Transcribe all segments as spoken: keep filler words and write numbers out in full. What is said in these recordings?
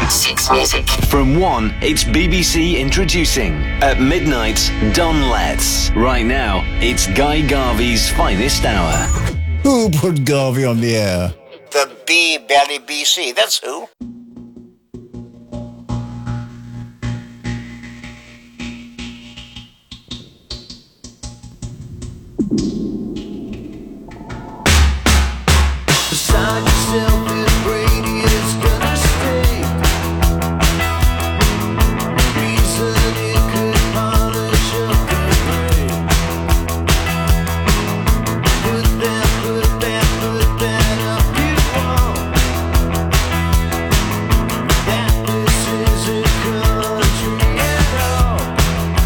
Six Music. From one, it's B B C introducing. At midnight, Don Letts. Right now, it's Guy Garvey's finest hour. Who put Garvey on the air? The B Belly B C, that's who. Beside yourself is Brady is gonna stay. Reason it could polish up the brain. Put that, put that, put that up you want. That this isn't country at all.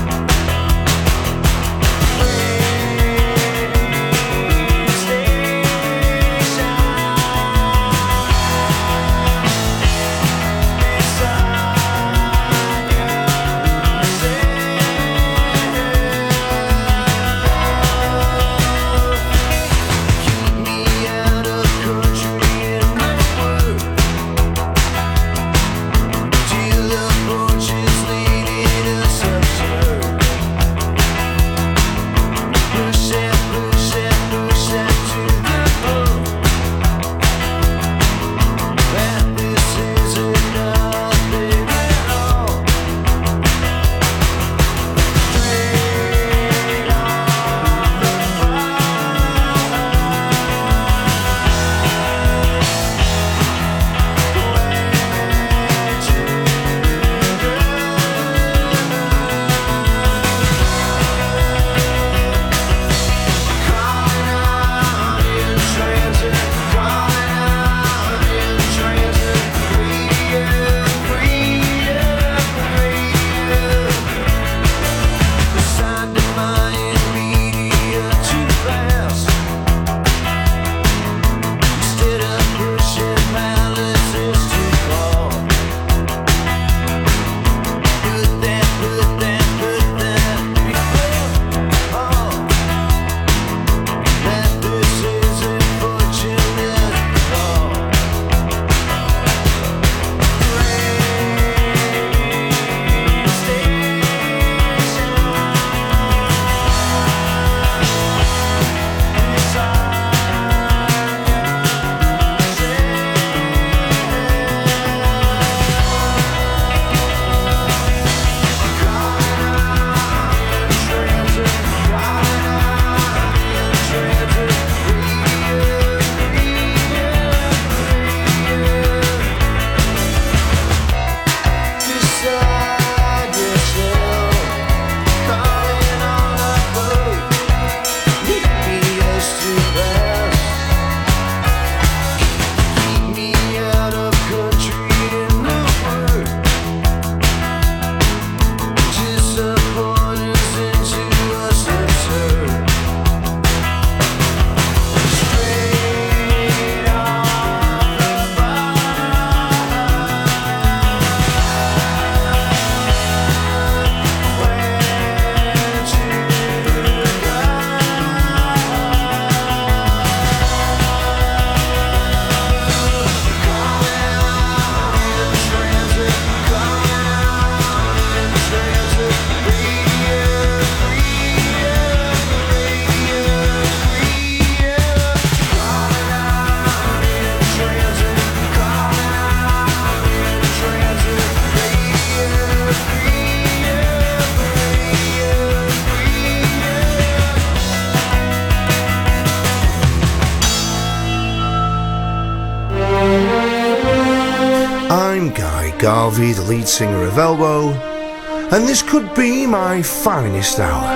Garvey, the lead singer of Elbow, and this could be my finest hour.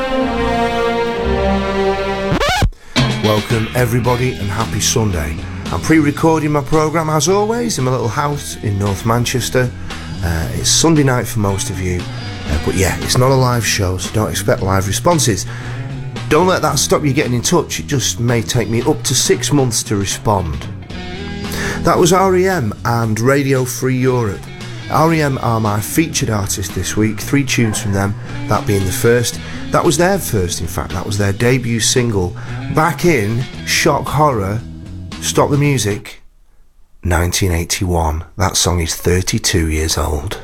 Welcome everybody and happy Sunday. I'm pre-recording my programme as always in my little house in North Manchester. Uh, it's Sunday night for most of you, uh, but yeah, it's not a live show, so don't expect live responses. Don't let that stop you getting in touch, it just may take me up to six months to respond. That was R E M and Radio Free Europe. R E M are my featured artist this week, three tunes from them, that being the first. That was their first, in fact, that was their debut single, back in shock horror, Stop the Music, nineteen eighty-one. That song is thirty-two years old.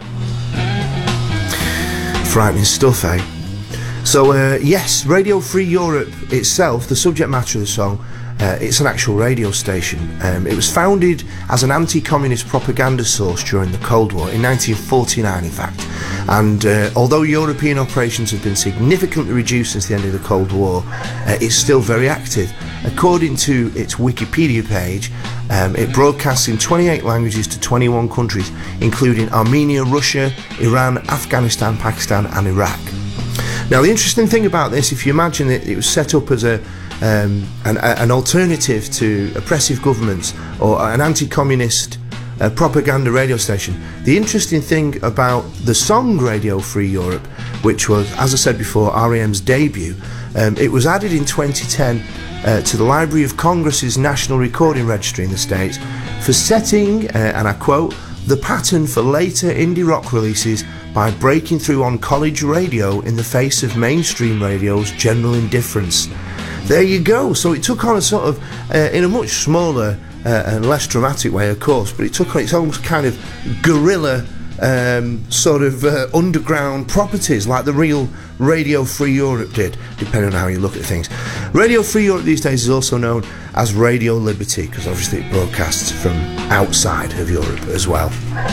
Frightening stuff, eh? So, uh, yes, Radio Free Europe itself, the subject matter of the song, uh, it's an actual radio station. Um, it was founded as an anti-communist propaganda source during the Cold War, in nineteen forty-nine, in fact. And uh, although European operations have been significantly reduced since the end of the Cold War, uh, it's still very active. According to its Wikipedia page, um, it broadcasts in twenty-eight languages to twenty-one countries, including Armenia, Russia, Iran, Afghanistan, Pakistan and Iraq. Now, the interesting thing about this, if you imagine it, it was set up as a um, an, an alternative to oppressive governments or an anti-communist uh, propaganda radio station. The interesting thing about the song Radio Free Europe, which was, as I said before, R E M's debut, um, it was added in twenty ten uh, to the Library of Congress's National Recording Registry in the States for setting, uh, and I quote, the pattern for later indie rock releases by breaking through on college radio in the face of mainstream radio's general indifference. There you go. So it took on a sort of, uh, in a much smaller uh, and less dramatic way, of course, but it took on its own kind of guerrilla um, sort of uh, underground properties like the real Radio Free Europe did, depending on how you look at things. Radio Free Europe these days is also known as Radio Liberty, because obviously it broadcasts from outside of Europe as well.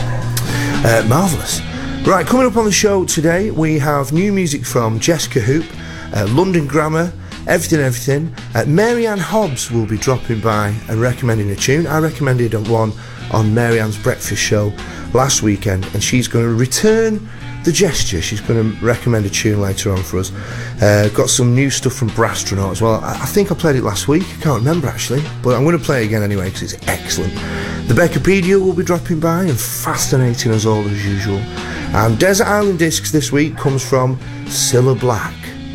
Uh, marvellous. Right, coming up on the show today, we have new music from Jessica Hoop, uh, London Grammar, Everything Everything. Uh, Mary Ann Hobbs will be dropping by and recommending a tune. I recommended one on Mary Ann's Breakfast Show last weekend, and she's going to return the gesture. She's going to recommend a tune later on for us. Uh, got some new stuff from Brastronaut as well. I, I think I played it last week. I can't remember actually, but I'm going to play it again anyway because it's excellent. The Beccapedia will be dropping by and fascinating as all as usual. And Desert Island Discs this week comes from Cilla Black.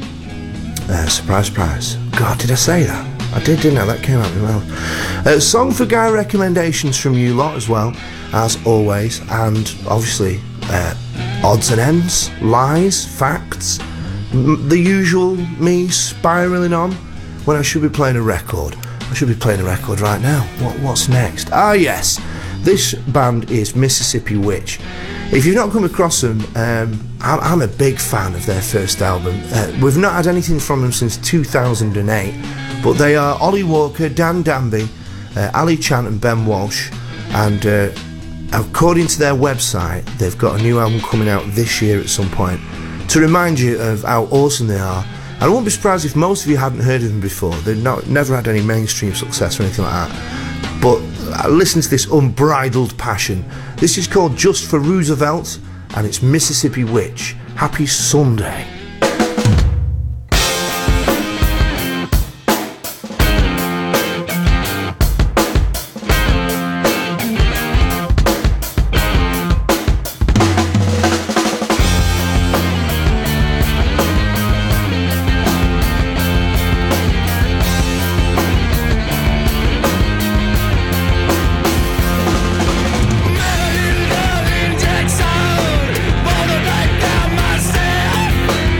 Uh, surprise, surprise. God, did I say that? I did, didn't I? That came out of my mouth. Uh, song for Guy recommendations from you lot as well, as always. And obviously, uh, odds and ends, lies, facts, m- the usual me spiralling on when I should be playing a record. I should be playing a record right now. What, what's next? Ah, yes. This band is Mississippi Witch. If you've not come across them, um, I'm, I'm a big fan of their first album. Uh, we've not had anything from them since two thousand eight, but they are Ollie Walker, Dan Danby, uh, Ali Chant and Ben Walsh, and uh, according to their website, they've got a new album coming out this year at some point. To remind you of how awesome they are, and I wouldn't be surprised if most of you hadn't heard of them before. They've not, never had any mainstream success or anything like that. But listen to this unbridled passion. This is called Just for Roosevelt, and it's Mississippi Witch. Happy Sunday. Texas, born to back down myself.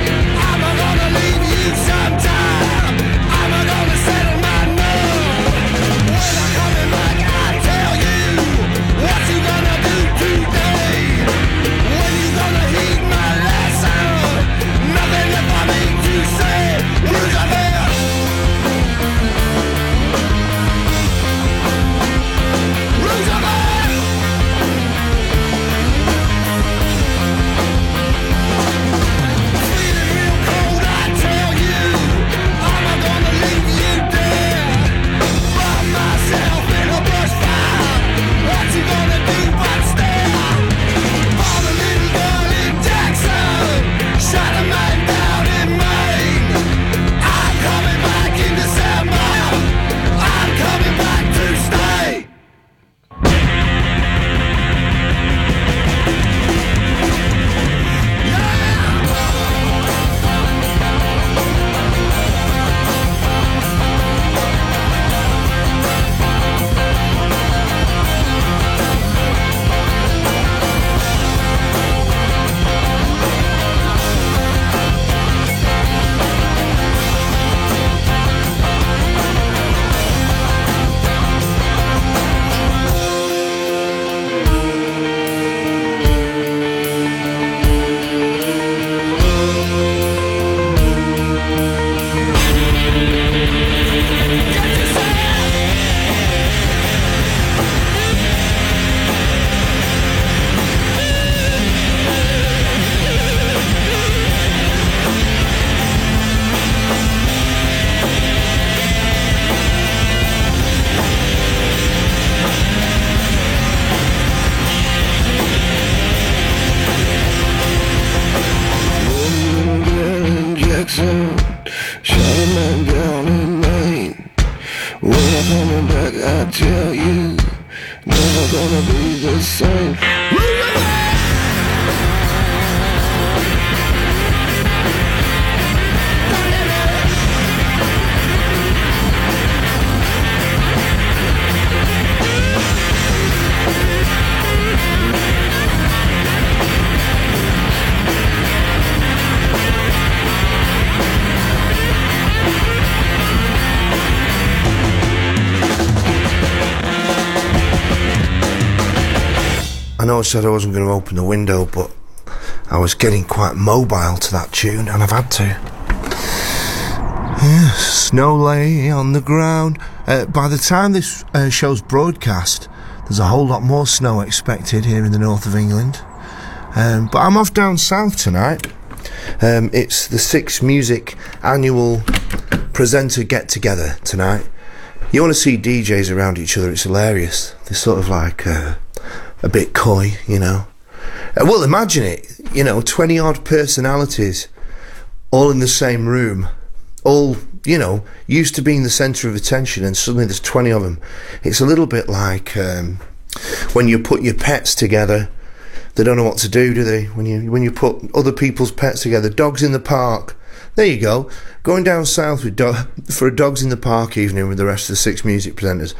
gonna be the same. I know I said I wasn't going to open the window, but I was getting quite mobile to that tune, and I've had to. Yeah, snow lay on the ground. Uh, by the time this uh, show's broadcast, there's a whole lot more snow expected here in the north of England. Um, but I'm off down south tonight. Um, it's the Six Music annual presenter get-together tonight. You want to see D Js around each other, it's hilarious. They're sort of like... Uh, a bit coy, you know. Uh, well, imagine it, you know, twenty odd personalities all in the same room, all, you know, used to being the centre of attention, and suddenly there's twenty of them. It's a little bit like um, when you put your pets together, they don't know what to do, do they? When you when you put other people's pets together, dogs in the park. There you go. Going down south with do- for a Dogs in the Park evening with the rest of the Six Music presenters.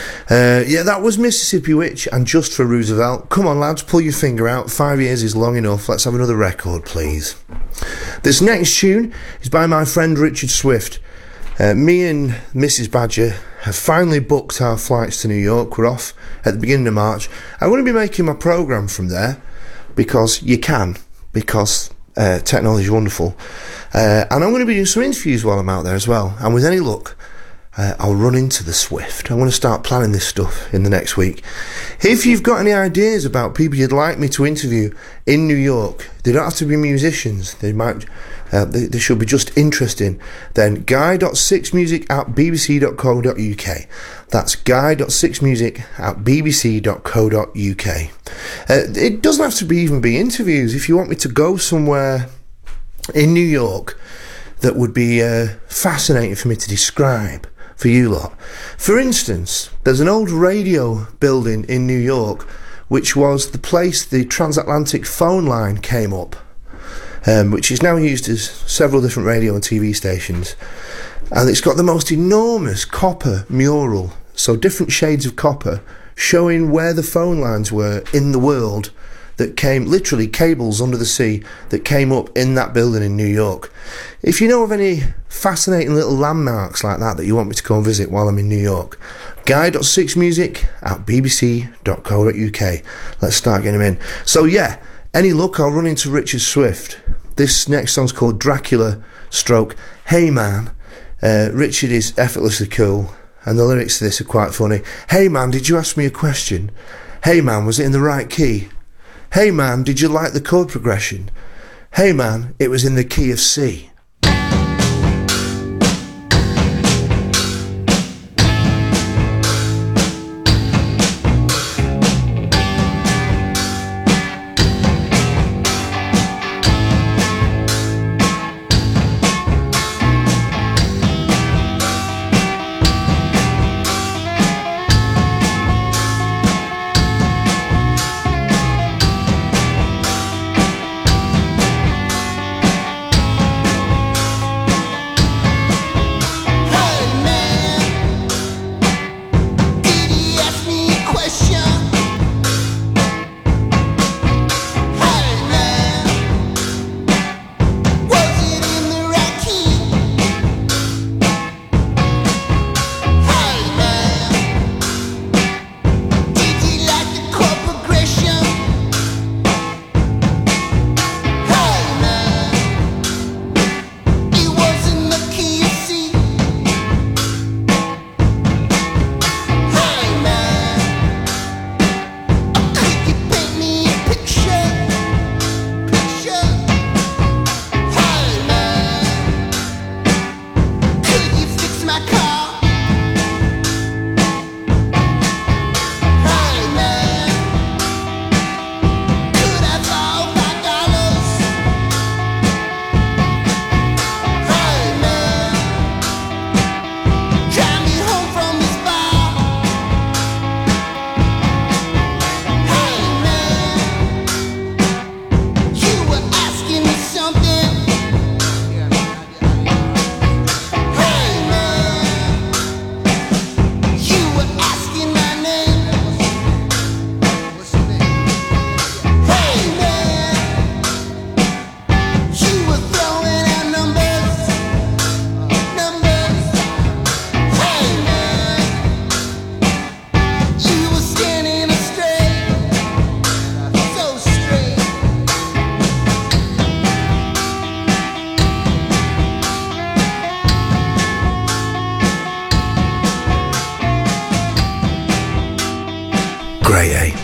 Uh, yeah, that was Mississippi Witch and Just for Roosevelt. Come on, lads, pull your finger out. Five years is long enough. Let's have another record, please. This next tune is by my friend Richard Swift. Uh, me and Missus Badger have finally booked our flights to New York. We're off at the beginning of March. I'm going to be making my programme from there because you can, because uh, technology is wonderful. Uh, and I'm going to be doing some interviews while I'm out there as well. And with any luck, uh, I'll run into the Swift. I'm going to start planning this stuff in the next week. If you've got any ideas about people you'd like me to interview in New York, they don't have to be musicians. They might, uh, they, they should be just interesting. Then guy dot six music at b b c dot co dot u k. That's guy dot six music at b b c dot co dot u k. Uh, it doesn't have to be even be interviews. If you want me to go somewhere in New York that would be uh, fascinating for me to describe for you lot. For instance, there's an old radio building in New York which was the place the transatlantic phone line came up, um, which is now used as several different radio and T V stations, and it's got the most enormous copper mural, so different shades of copper showing where the phone lines were in the world, that came, literally cables under the sea, that came up in that building in New York. If you know of any fascinating little landmarks like that that you want me to go and visit while I'm in New York, guy dot six music at b b c dot co dot u k. Let's start getting them in. So yeah, any luck, I'll run into Richard Swift. This next song's called Dracula stroke Hey Man. Uh, Richard is effortlessly cool, and the lyrics to this are quite funny. Hey man, did you ask me a question? Hey man, was it in the right key? Hey man, did you like the chord progression? Hey man, it was in the key of C.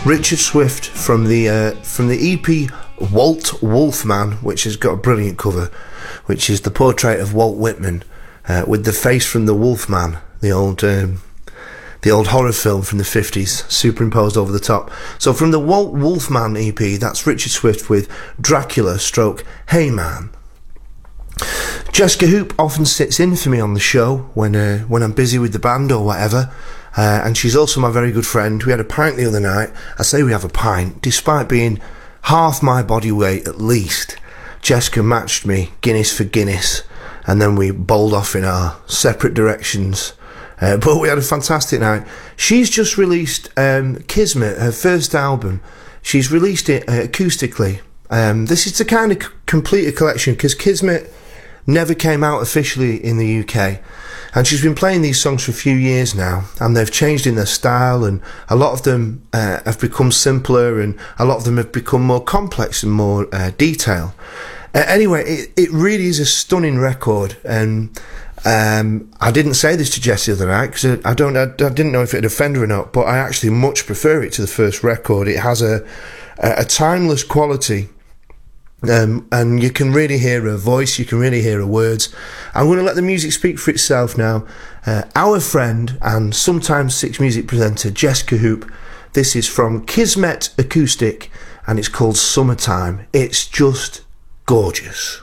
Richard Swift from the uh, from the E P Walt Wolfman, which has got a brilliant cover, which is the portrait of Walt Whitman uh, with the face from the Wolfman, the old um, the old horror film from the fifties, superimposed over the top. So from the Walt Wolfman E P, that's Richard Swift with Dracula stroke Hey Man. Jessica Hoop often sits in for me on the show when uh, when I'm busy with the band or whatever. Uh, and she's also my very good friend. We had a pint the other night. I say we have a pint, despite being half my body weight at least. Jessica matched me Guinness for Guinness, and then we bowled off in our separate directions. Uh, but we had a fantastic night. She's just released um, Kismet, her first album. She's released it uh, acoustically. Um, this is to kind of c- complete a collection, because Kismet never came out officially in the U K. And she's been playing these songs for a few years now, and they've changed in their style, and a lot of them uh, have become simpler, and a lot of them have become more complex and more uh, detailed. Uh, anyway, it, it really is a stunning record, and um, I didn't say this to Jessie the other night, because I, I, don't, I, I didn't know if it'd offend her or not, but I actually much prefer it to the first record. It has a, a, a timeless quality. Um, and you can really hear her voice, you can really hear her words. I'm going to let the music speak for itself now. Uh, our friend and sometimes Six Music presenter Jessica Hoop. This is from Kismet Acoustic, and it's called Summertime. It's just gorgeous.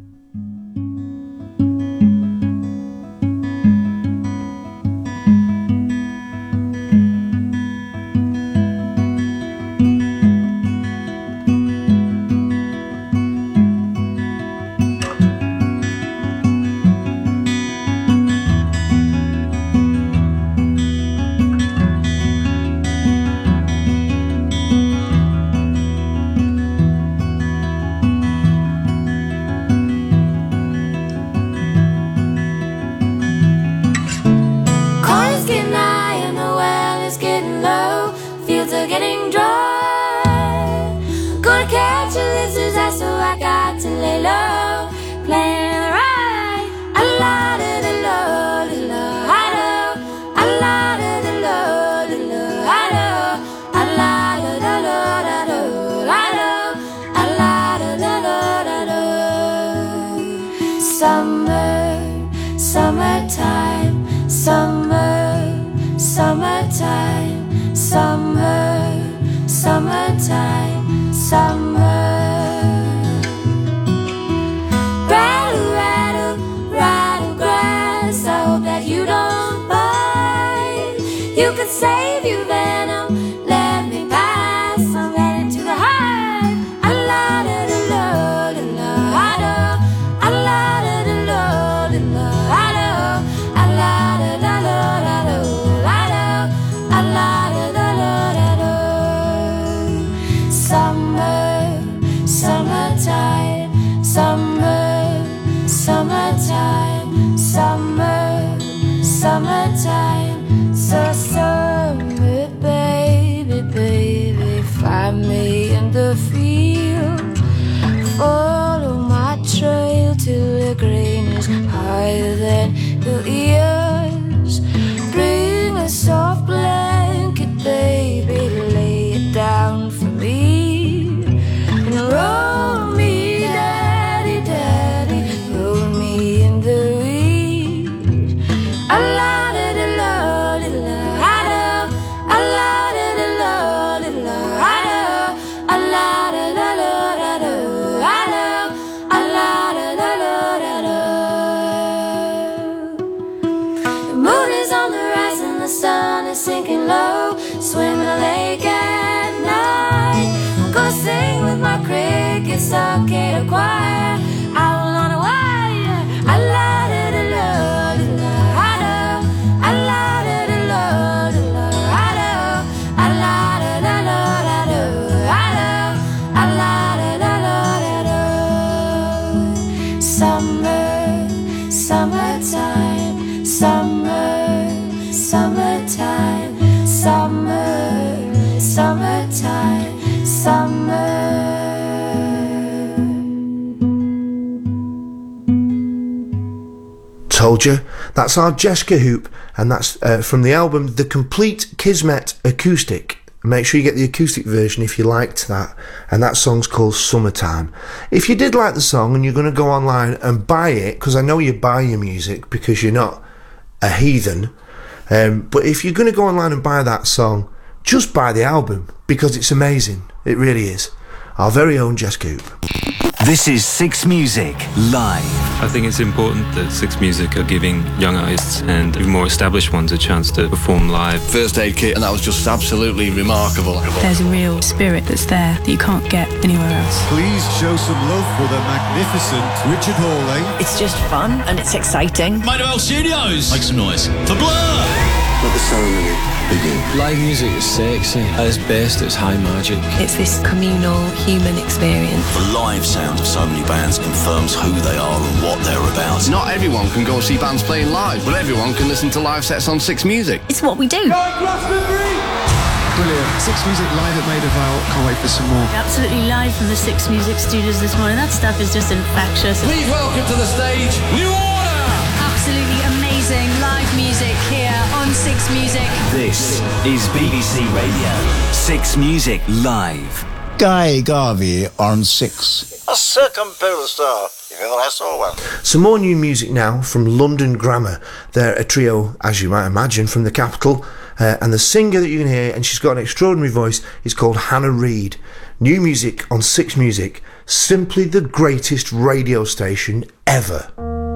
Told you. That's our Jessica Hoop, and that's uh, from the album The Complete Kismet Acoustic. make sure you get the acoustic version if you liked that. And that song's called Summertime. If you did like the song and you're going to go online and buy it, because I know you buy your music because you're not a heathen, um, but if you're going to go online and buy that song, just buy the album because it's amazing. It really is. Our very own Jess Coop. This is Six Music Live. I think it's important that Six Music are giving young artists and even more established ones a chance to perform live. First Aid Kit, and that was just absolutely remarkable. There's a real spirit that's there that you can't get anywhere else. Please show some love for the magnificent Richard Hawley. It's just fun and it's exciting. Motherwell Studios, make some noise for Blur. Let the ceremony begin. Live music is sexy. At its best, it's high magic. It's this communal, human experience. The live sound of so many bands confirms who they are and what they're about. Not everyone can go see bands playing live, but everyone can listen to live sets on Six Music. It's what we do. Brilliant. Six Music live at Maida Vale. Can't wait for some more. Absolutely live from the Six Music studios this morning. That stuff is just infectious. Please welcome to the stage, New Order! Absolutely amazing live music here on Six Music. This is B B C Radio. Six Music Live. Guy Garvey on Six. A circumpolar star, if ever I saw one. Some more new music now from London Grammar. They're a trio, as you might imagine, from the capital. Uh, and the singer that you can hear, and she's got an extraordinary voice, is called Hannah Reid. New music on Six Music. Simply the greatest radio station ever.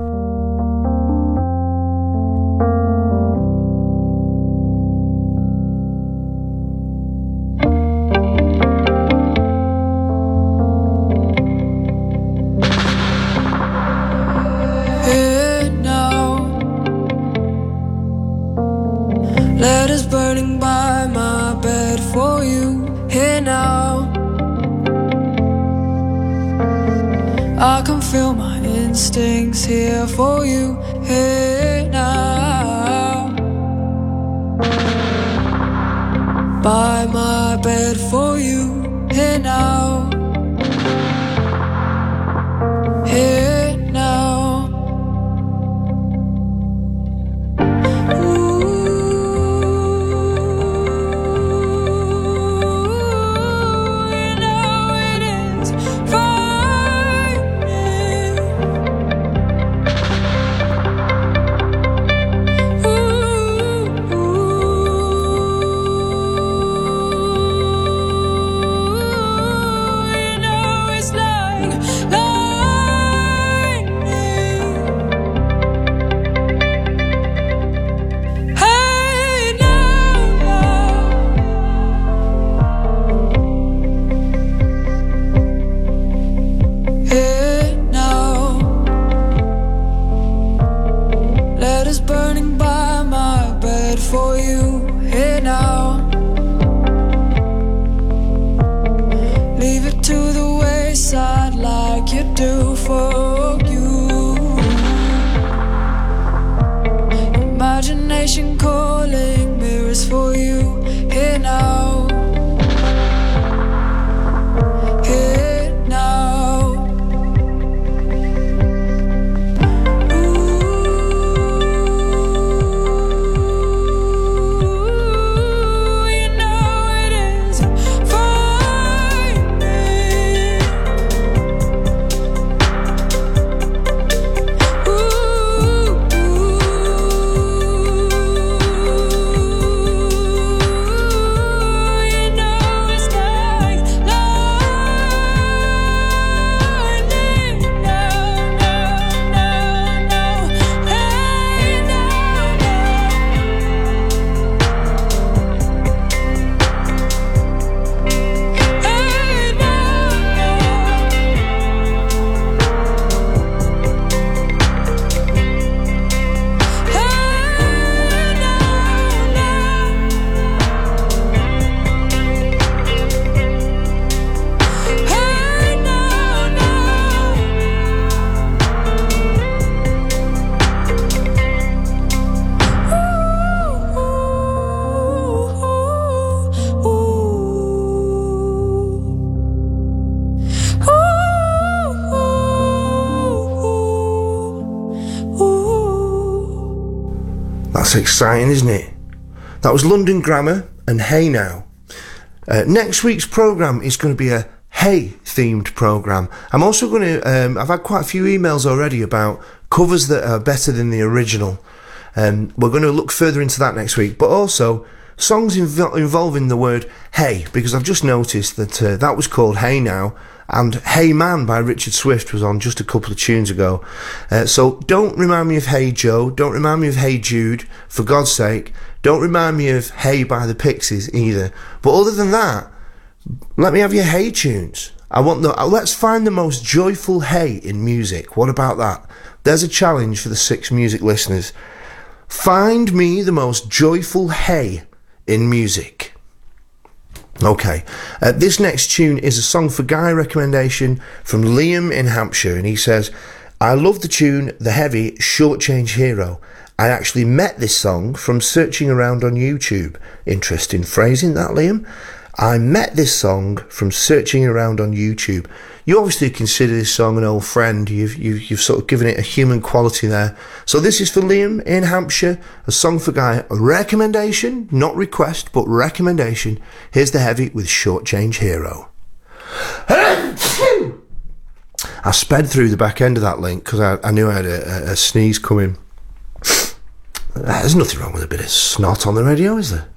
Letters burning by my bed for you here now. I can feel my instincts here for you here now. By my bed for you here now. Here now. Imagination calling, mirrors for you here now. Here now. Ooh, you know it is frightening. That's exciting, isn't it? That was London Grammar and Hey Now. Uh, next week's programme is going to be a Hey themed programme. I'm also going to, um, I've had quite a few emails already about covers that are better than the original. Um, we're going to look further into that next week, but also songs inv- involving the word hey, because I've just noticed that uh, that was called Hey Now, and Hey Man by Richard Swift was on just a couple of tunes ago. Uh, so don't remind me of Hey Joe, don't remind me of Hey Jude, for God's sake. Don't remind me of Hey by the Pixies either. But other than that, let me have your hey tunes. I want the, let's find the most joyful hey in music. What about that? There's a challenge for the Six Music listeners. Find me the most joyful hey in music. Okay, uh, this next tune is a Song for Guy recommendation from Liam in Hampshire, and he says, I love the tune The Heavy Shortchange Hero. I actually met this song from searching around on YouTube. Interesting phrasing that, Liam. I met this song from searching around on YouTube. You obviously consider this song an old friend. You've, you've, you've sort of given it a human quality there. So this is for Liam in Hampshire, a Song for Guy recommendation, not request, but recommendation. Here's The Heavy with Shortchange Hero. I sped through the back end of that link because I, I knew I had a, a, a sneeze coming. There's nothing wrong with a bit of snot on the radio, is there?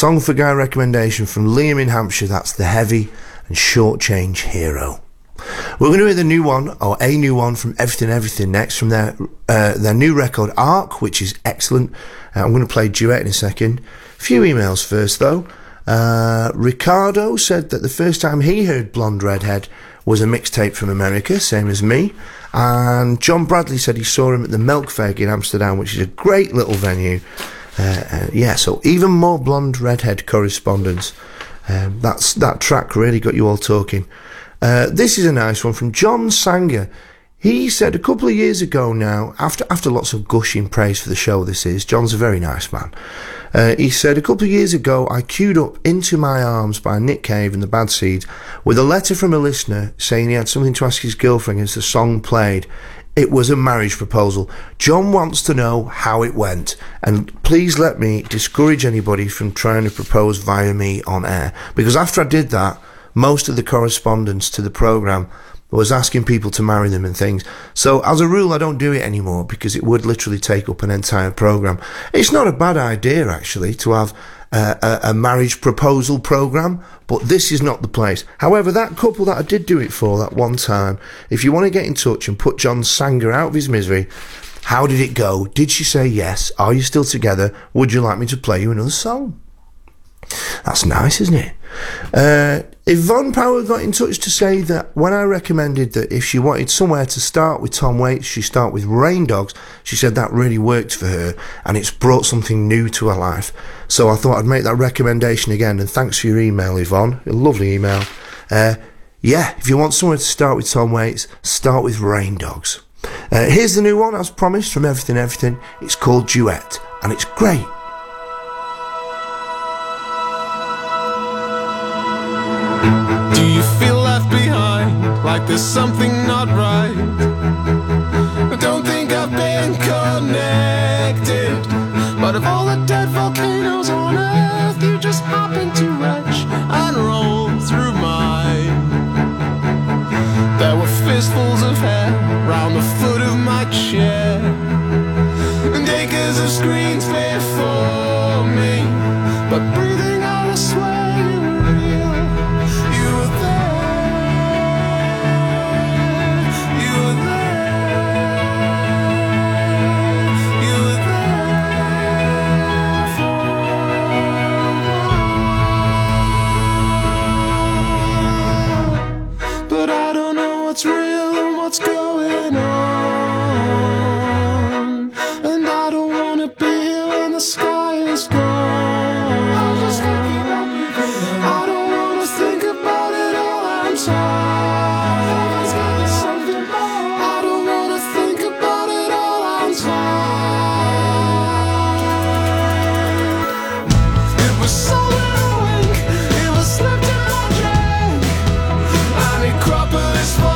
Song for Guy recommendation from Liam in Hampshire. That's The Heavy and Short Change Hero. We're going to hear the new one, or a new one, from Everything Everything next, from their uh, their new record Arc, which is excellent. Uh, I'm going to play Duet in a second. A few emails first, though. Uh, Ricardo said that the first time he heard Blonde Redhead was a mixtape from America, same as me. And John Bradley said he saw him at the Melkweg in Amsterdam, which is a great little venue. Uh, uh, yeah, so even more Blonde Redhead correspondence. Um, that's that track really got you all talking. Uh, this is a nice one from John Sanger. He said a couple of years ago now, after after lots of gushing praise for the show this is, John's a very nice man. Uh, he said a couple of years ago I queued up Into My Arms by Nick Cave and the Bad Seeds with a letter from a listener saying he had something to ask his girlfriend as the song played. It was a marriage proposal. John wants to know how it went, and please let me discourage anybody from trying to propose via me on air, because after I did that, most of the correspondence to the programme was asking people to marry them and things. So as a rule, I don't do it anymore because it would literally take up an entire programme. It's not a bad idea, actually, to have uh, a, a marriage proposal programme, but this is not the place. However, that couple that I did do it for that one time, if you want to get in touch and put John Sanger out of his misery, how did it go? Did she say yes? Are you still together? Would you like me to play you another song? That's nice, isn't it? Uh, Yvonne Power got in touch to say that when I recommended that if she wanted somewhere to start with Tom Waits, she start with Rain Dogs, she said that really worked for her and it's brought something new to her life. So I thought I'd make that recommendation again, and thanks for your email, Yvonne. A lovely email. Uh, yeah, if you want somewhere to start with Tom Waits, start with Rain Dogs. Uh, here's the new one, as promised, from Everything Everything. It's called Duet, and it's great. Do you feel left behind, like there's something not right? I don't think I've been connected, but of all the dead volcanoes on earth, you just happen to retch and roll through mine. There were fistfuls of hair round the foot of my chair, and acres of screens before me, but breathing out a sweat. What's real and what's going on, and I don't wanna be here when the sky is gone. I don't wanna think about it all, I'm tired. I don't wanna think about it all, I'm tired. It was so wink, it was slipped in my drink. I need Acropolis for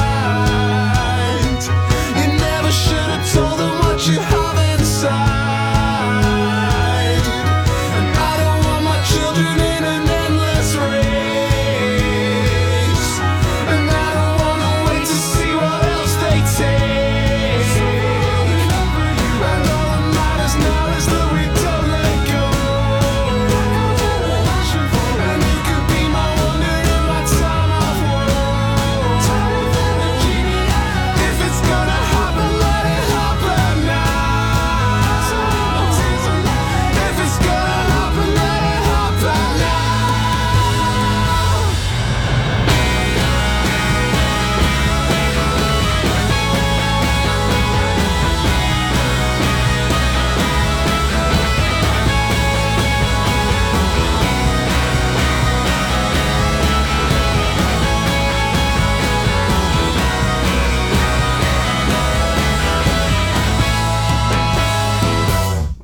told them what you have inside.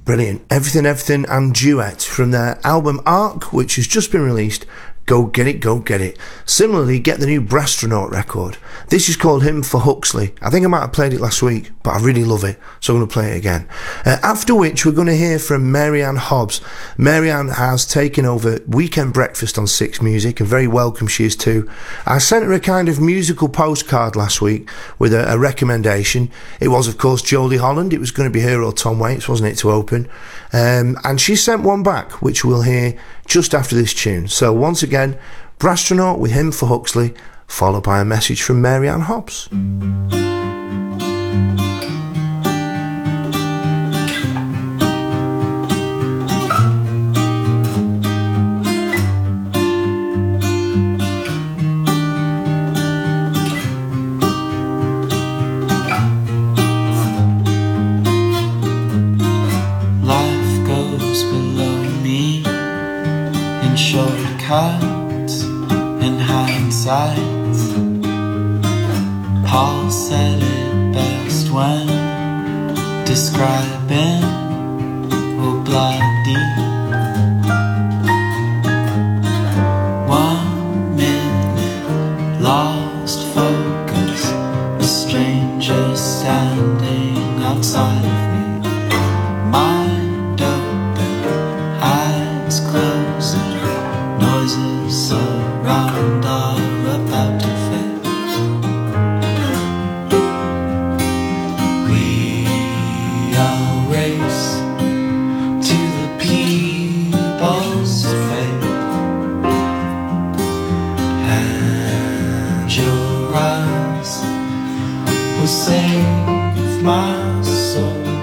Brilliant. Everything, Everything and Duet from their album Arc, which has just been released. Go get it, go get it. Similarly, get the new Brastronaut record. This is called Hymn for Huxley. I think I might have played it last week, but I really love it, so I'm going to play it again. Uh, after which, we're going to hear from Mary-Anne Hobbs. Mary-Anne has taken over Weekend Breakfast on Six Music, and very welcome she is too. I sent her a kind of musical postcard last week with a, a recommendation. It was, of course, Jolie Holland. It was going to be her or Tom Waits, wasn't it, to open? Um, and she sent one back, which we'll hear just after this tune. So once again, Brastronaut with Hymn for Huxley, followed by a message from Mary-Anne Hobbs. Life goes below me in shortcuts and hindsights. Paul said it best when describing Obladi. One minute lost focus, a stranger standing outside of me. Mind open, eyes closing, noises around are about to fade. We all race to the people's fate, and your eyes will save my soul.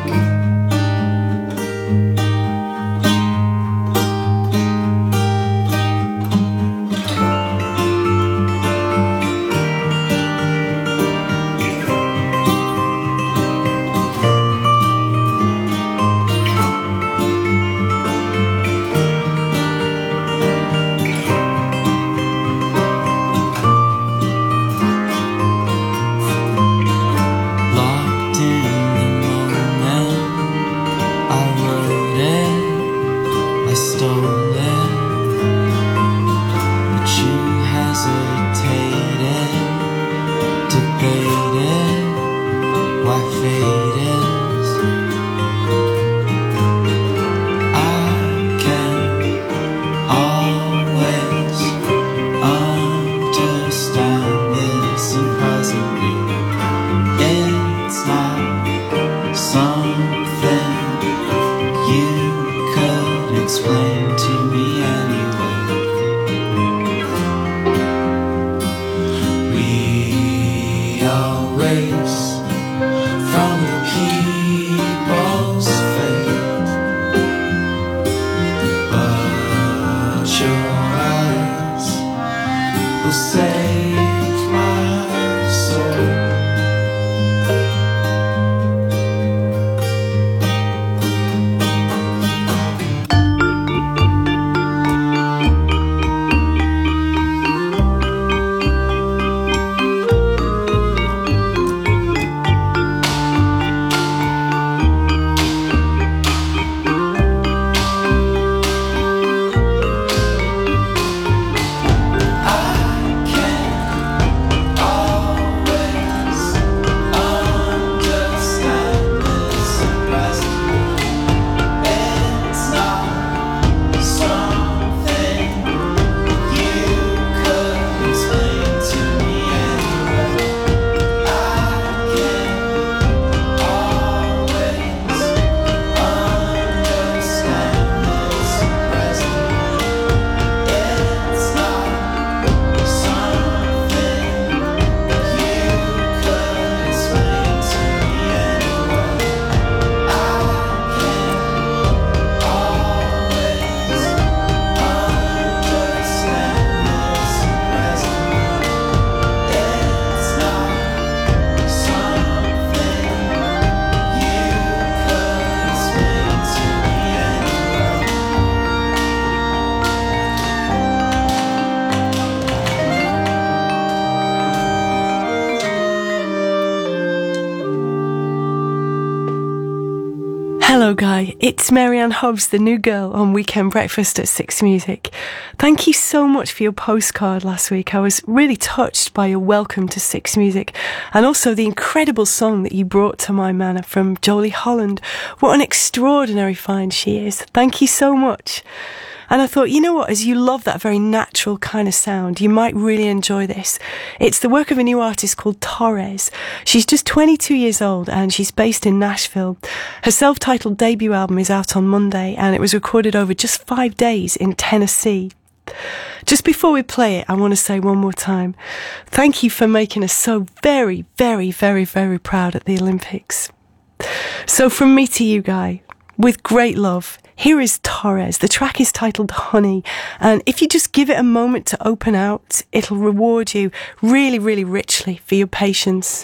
Hello, Guy. It's Marianne Hobbs, the new girl on Weekend Breakfast at Six Music. Thank you so much for your postcard last week. I was really touched by your welcome to Six Music and also the incredible song that you brought to my manor from Jolie Holland. What an extraordinary find she is. Thank you so much. And I thought, you know what, as you love that very natural kind of sound, you might really enjoy this. It's the work of a new artist called Torres. She's just twenty-two years old and she's based in Nashville. Her self-titled debut album is out on Monday and it was recorded over just five days in Tennessee. Just before we play it, I want to say one more time, thank you for making us so very, very, very, very proud at the Olympics. So from me to you, Guy, with great love, here is Torres. The track is titled Honey, and if you just give it a moment to open out, it'll reward you really, really richly for your patience.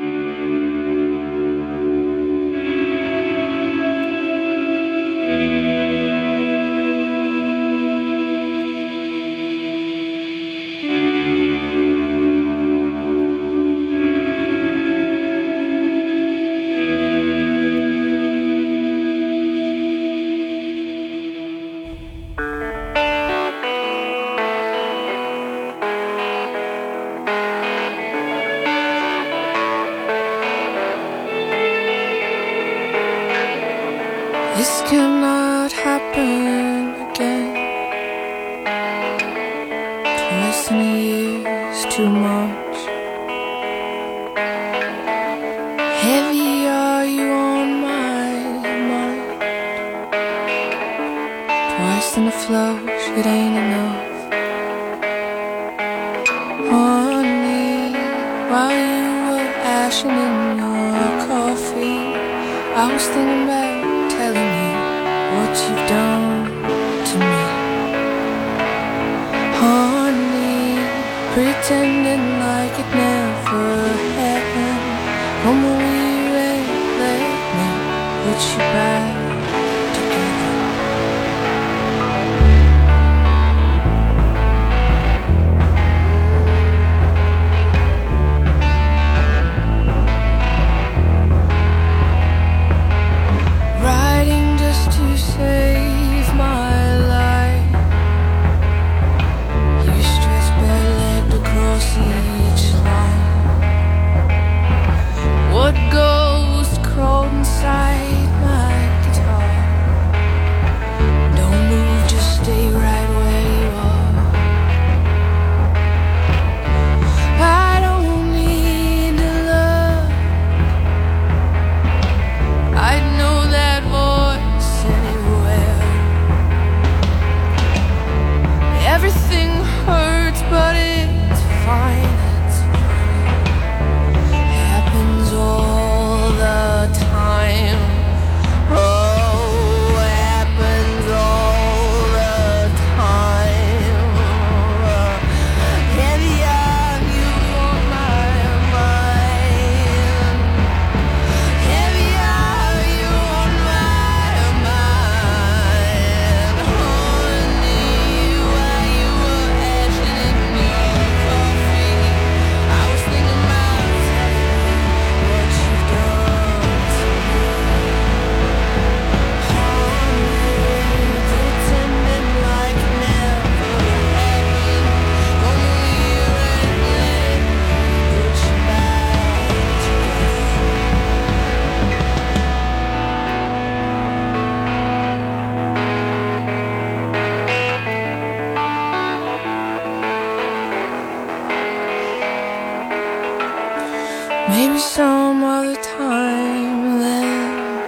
This cannot happen again. Twice in a year's too much. Heavy are you on my mind. Twice in a flush, it ain't enough. Honey, while you were ashing in your coffee, I was thinking about telling you what you've done to me. Honey, pretending like it never happened. Come over here and let me put you back save my life. You stretch bare-legged across each line. What ghost crawled inside my guitar? Don't move, just stay right where you are. I don't need to love. I know that voice anywhere. Everything hurts, but it's fine. It's fine. Happens all the time. Oh, happens all the time. Heavy on you on my mind. Heavy on you on my mind. Honey, while you were ashing in your coffee, I was thinking about what you've done to me. Honey, pretending like it never happened. Only you and me put you back together. Maybe some other time then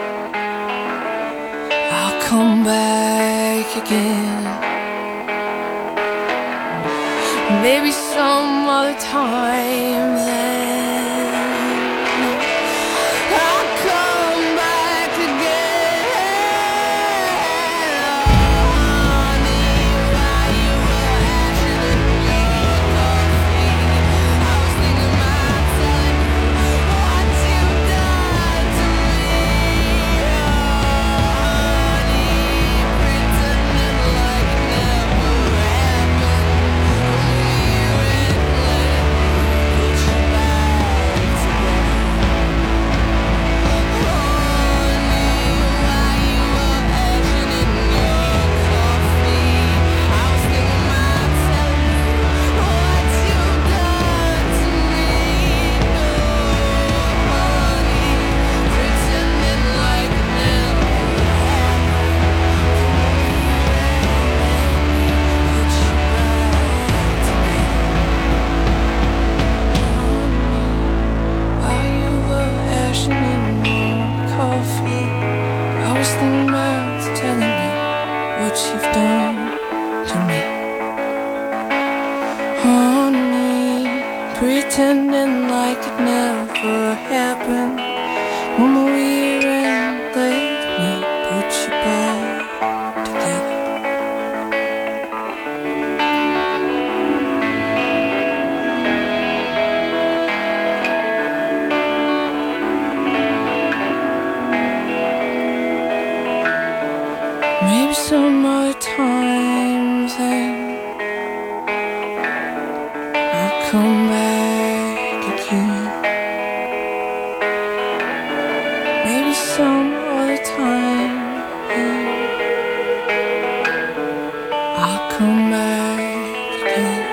I'll come back again. Maybe some other time then I'll come back again. Honey, while you were ashing in your coffee, I was thinking about telling you what you've done to me. Honey, pretending like it never happened. Only you and me put you back. summertime then I'll come back again. Maybe some other time then I'll come back again.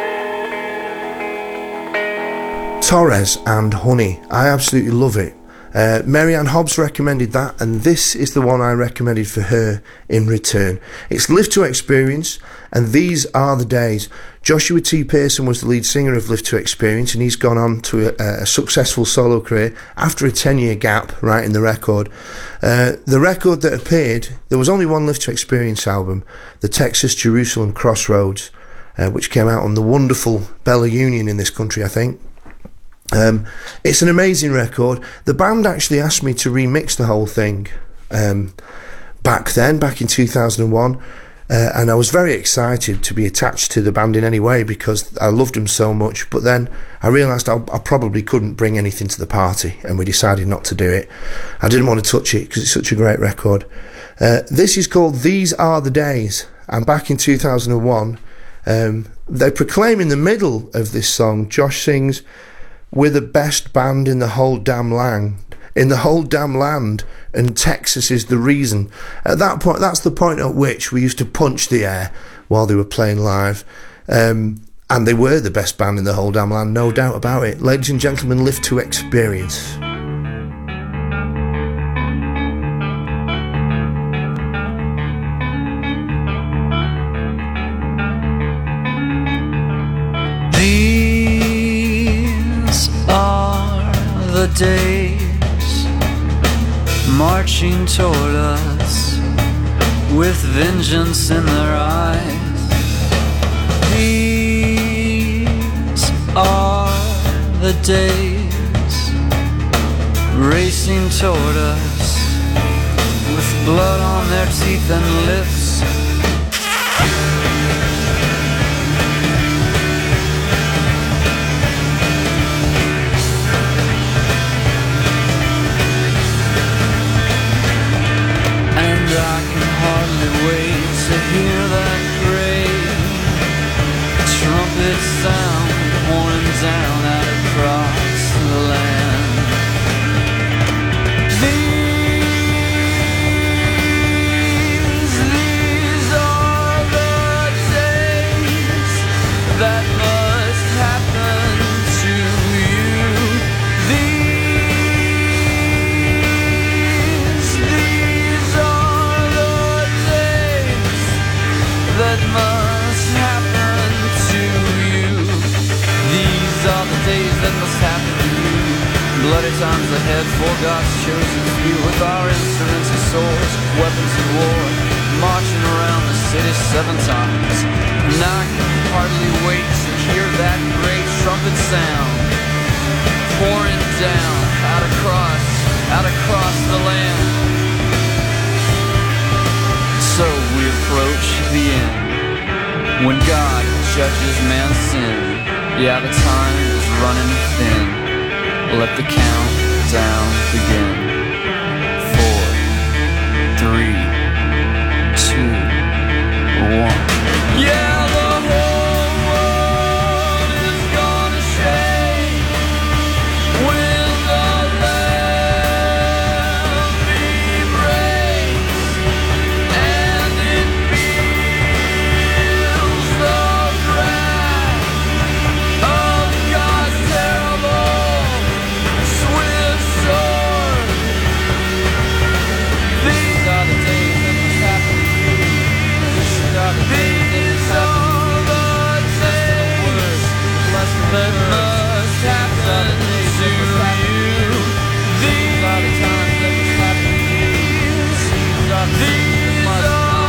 Torres and Honey, I absolutely love it. Uh, Marianne Hobbs recommended that, and this is the one I recommended for her in return. It's Live to Experience, and These Are the Days. Joshua T. Pearson was the lead singer of Live to Experience, and he's gone on to a, a successful solo career after a ten-year gap writing the record. Uh, the record that appeared, there was only one Live to Experience album, the Texas Jerusalem Crossroads, uh, which came out on the wonderful Bella Union in this country, I think. Um, it's an amazing record. The band actually asked me to remix the whole thing um, back then, back in two thousand one, uh, and I was very excited to be attached to the band in any way because I loved them so much. But then I realised I, I probably couldn't bring anything to the party, and we decided not to do it. I didn't want to touch it because it's such a great record. Uh, this is called These Are the Days, and back in two thousand one, um, they proclaim in the middle of this song, Josh sings, "We're the best band in the whole damn land, in the whole damn land, and Texas is the reason." At that point, that's the point at which we used to punch the air while they were playing live. Um, and they were the best band in the whole damn land, no doubt about it. Ladies and gentlemen, Live to Experience. The days marching toward us with vengeance in their eyes. These are the days racing toward us with blood on their teeth and lips. I can hardly wait to hear that great trumpet sound pouring down out across the land. These, these are the days that must happen to you. These, these are that must happen to you. These are the days that must happen to you. Bloody times ahead for God's chosen few, with our instruments and swords, weapons of war, marching around the city seven times. And I can hardly wait to hear that great trumpet sound pouring down out across, out across the land. So we approach the end, when God judges man's sin. Yeah, the time is running thin. Let the countdown begin. Four, three, two, one. Yeah, the whole world is gonna shake when the Lamb be praised, and it feels the wrath of God's terrible swift sword. These are the days that must happen to you. These are the days that must happen to you. These are the times that must happen to you. These are the days that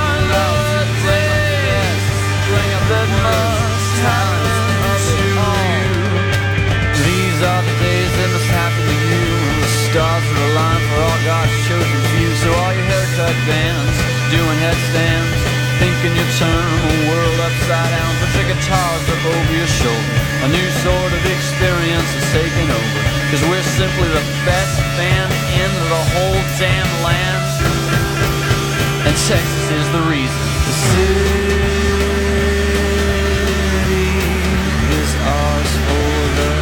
must happen to you. These are the days that must happen to you. The stars are aligned for all God's chosen few. So all your haircut bands doing headstands, thinking you turn the world upside down. Put your guitars up over your shoulder. A new sort of experience is taking over, 'cause we're simply the best band in the whole damn land. And Texas is the reason. The city is ours for the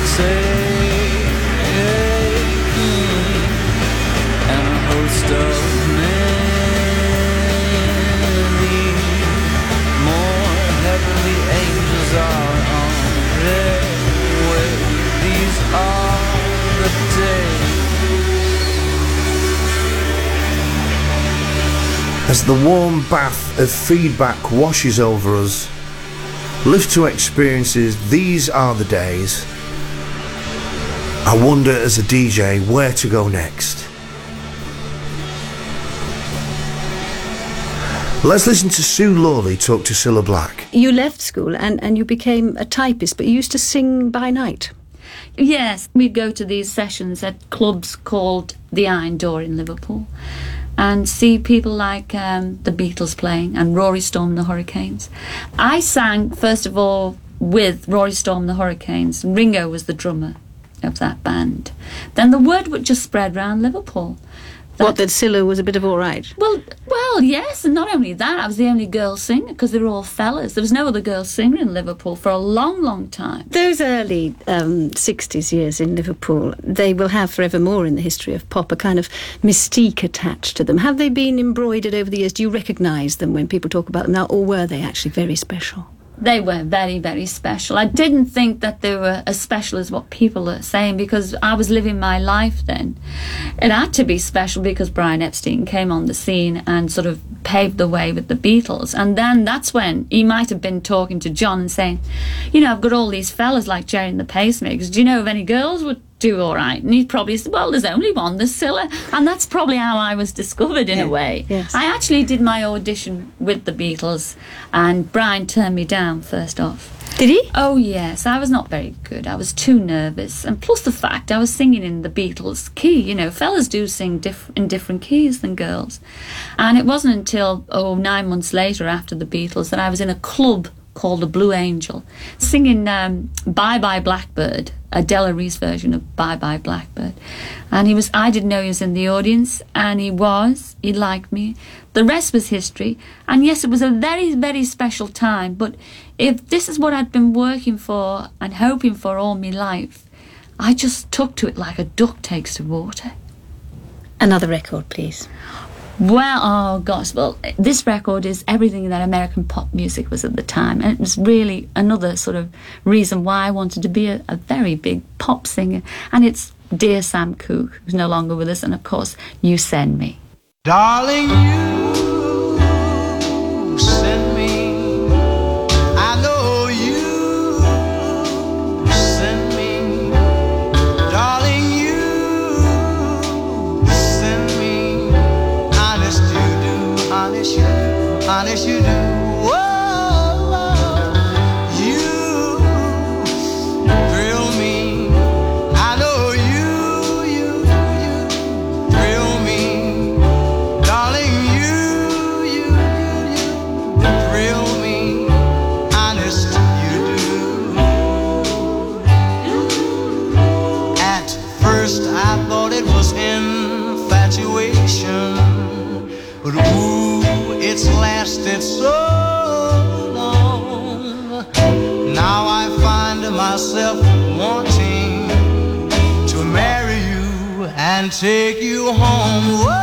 taking, and a host of many more heavenly angels are on their way. These are the days. As the warm bath of feedback washes over us, live to experiences, these are the days. I wonder as a D J where to go next. Let's listen to Sue Lawley talk to Cilla Black. You left school and, and you became a typist, but you used to sing by night. Yes, we'd go to these sessions at clubs called the Iron Door in Liverpool and see people like um, the Beatles playing and Rory Storm and the Hurricanes. I sang, first of all, with Rory Storm and the Hurricanes. Ringo was the drummer of that band. Then the word would just spread around Liverpool. That, what, that Cilla was a bit of all right? Well, well, yes, and not only that, I was the only girl singer because they were all fellas. There was no other girl singer in Liverpool for a long, long time. Those early um, sixties years in Liverpool, they will have forevermore in the history of pop a kind of mystique attached to them. Have they been embroidered over the years? Do you recognise them when people talk about them now, or were they actually very special? They were very, very special. I didn't think that they were as special as what people are saying because I was living my life then. It had to be special because Brian Epstein came on the scene and sort of paved the way with the Beatles. And then that's when he might have been talking to John and saying, you know, I've got all these fellas like Jerry and the Pacemakers. Do you know of any girls would do all right? And he probably said, well, there's only one, there's Cilla. And that's probably how I was discovered in yeah. a way. Yes. I actually did my audition with the Beatles and Brian turned me down first off. Did he? Oh yes, I was not very good. I was too nervous, and plus the fact I was singing in the Beatles key. You know, fellas do sing diff- in different keys than girls. And it wasn't until oh nine months later after the Beatles that I was in a club called the Blue Angel, singing um, Bye Bye Blackbird, a Della Reese version of Bye Bye Blackbird. And he was, I didn't know he was in the audience, and he was, he liked me. The rest was history. And yes, it was a very, very special time, but if this is what I'd been working for and hoping for all my life, I just took to it like a duck takes to water. Another record, please. Well, oh gosh, well, this record is everything that American pop music was at the time, and it was really another sort of reason why I wanted to be a, a very big pop singer. And it's Dear Sam Cooke, who's no longer with us, and of course, You Send Me. Darling, you send me, I know you send me, darling, you send me, honest you do, honest you do, honest you do, whoa, you thrill me, I know you, you, you thrill me. Darling, you, you, you, you thrill me, honest you do. At first I thought it was infatuation, but ooh, it's lasted so long. Now I find myself wanting to marry you and take you home. Whoa.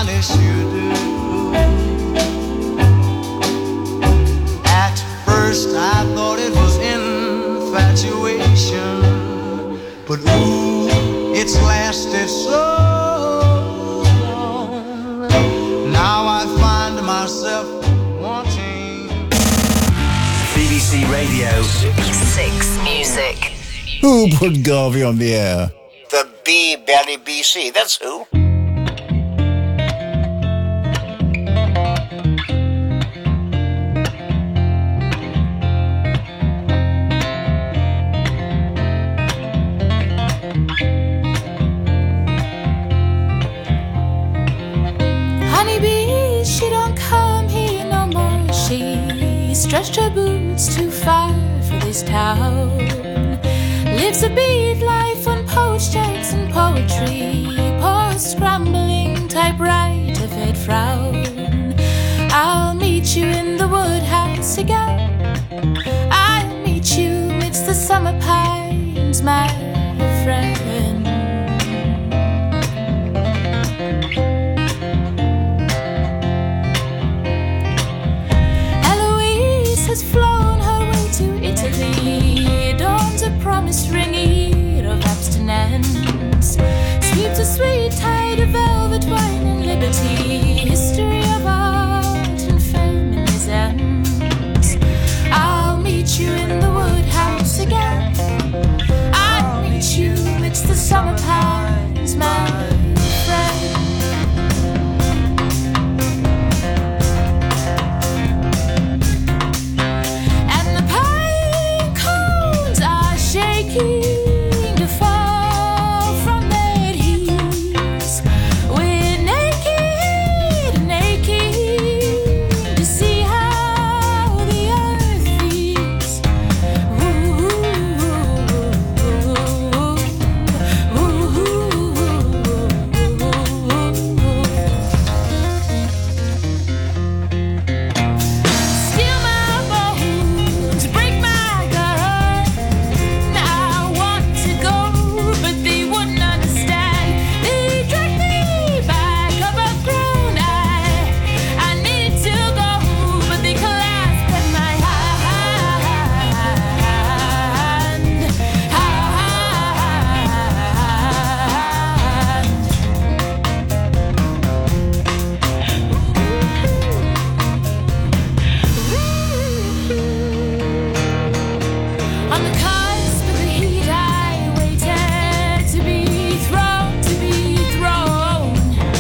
First but ooh, it's lasted so long. Now I find myself wanting B B C Radio six Music. Who put Garvey on the air? The B Belly B C, that's who. Honeybee, she don't come here no more. She stretched her boots too far for this town. Lives a beat life on poached eggs and poetry. Poor scrambling typewriter fed frown. I'll meet you in the woodhouse again. I'll meet you midst the summer pines, my friend. Has flown her way to Italy, dawns a promised ring of abstinence, sweeps a sweet tide of velvet wine and liberty, history of art and feminism. I'll meet you in the woodhouse again. I'll meet you midst the summer pines, my friend. To fall from their heels. We're naked, naked, to see how the earth feels. Ooh, ooh, ooh, steal my bones, break my gut. I want to go, but they wouldn't understand. They dragged me back above ground. I, I needed to go, but they clasped at my hand. On the cusp of the heat, I waited to be thrown, to be thrown.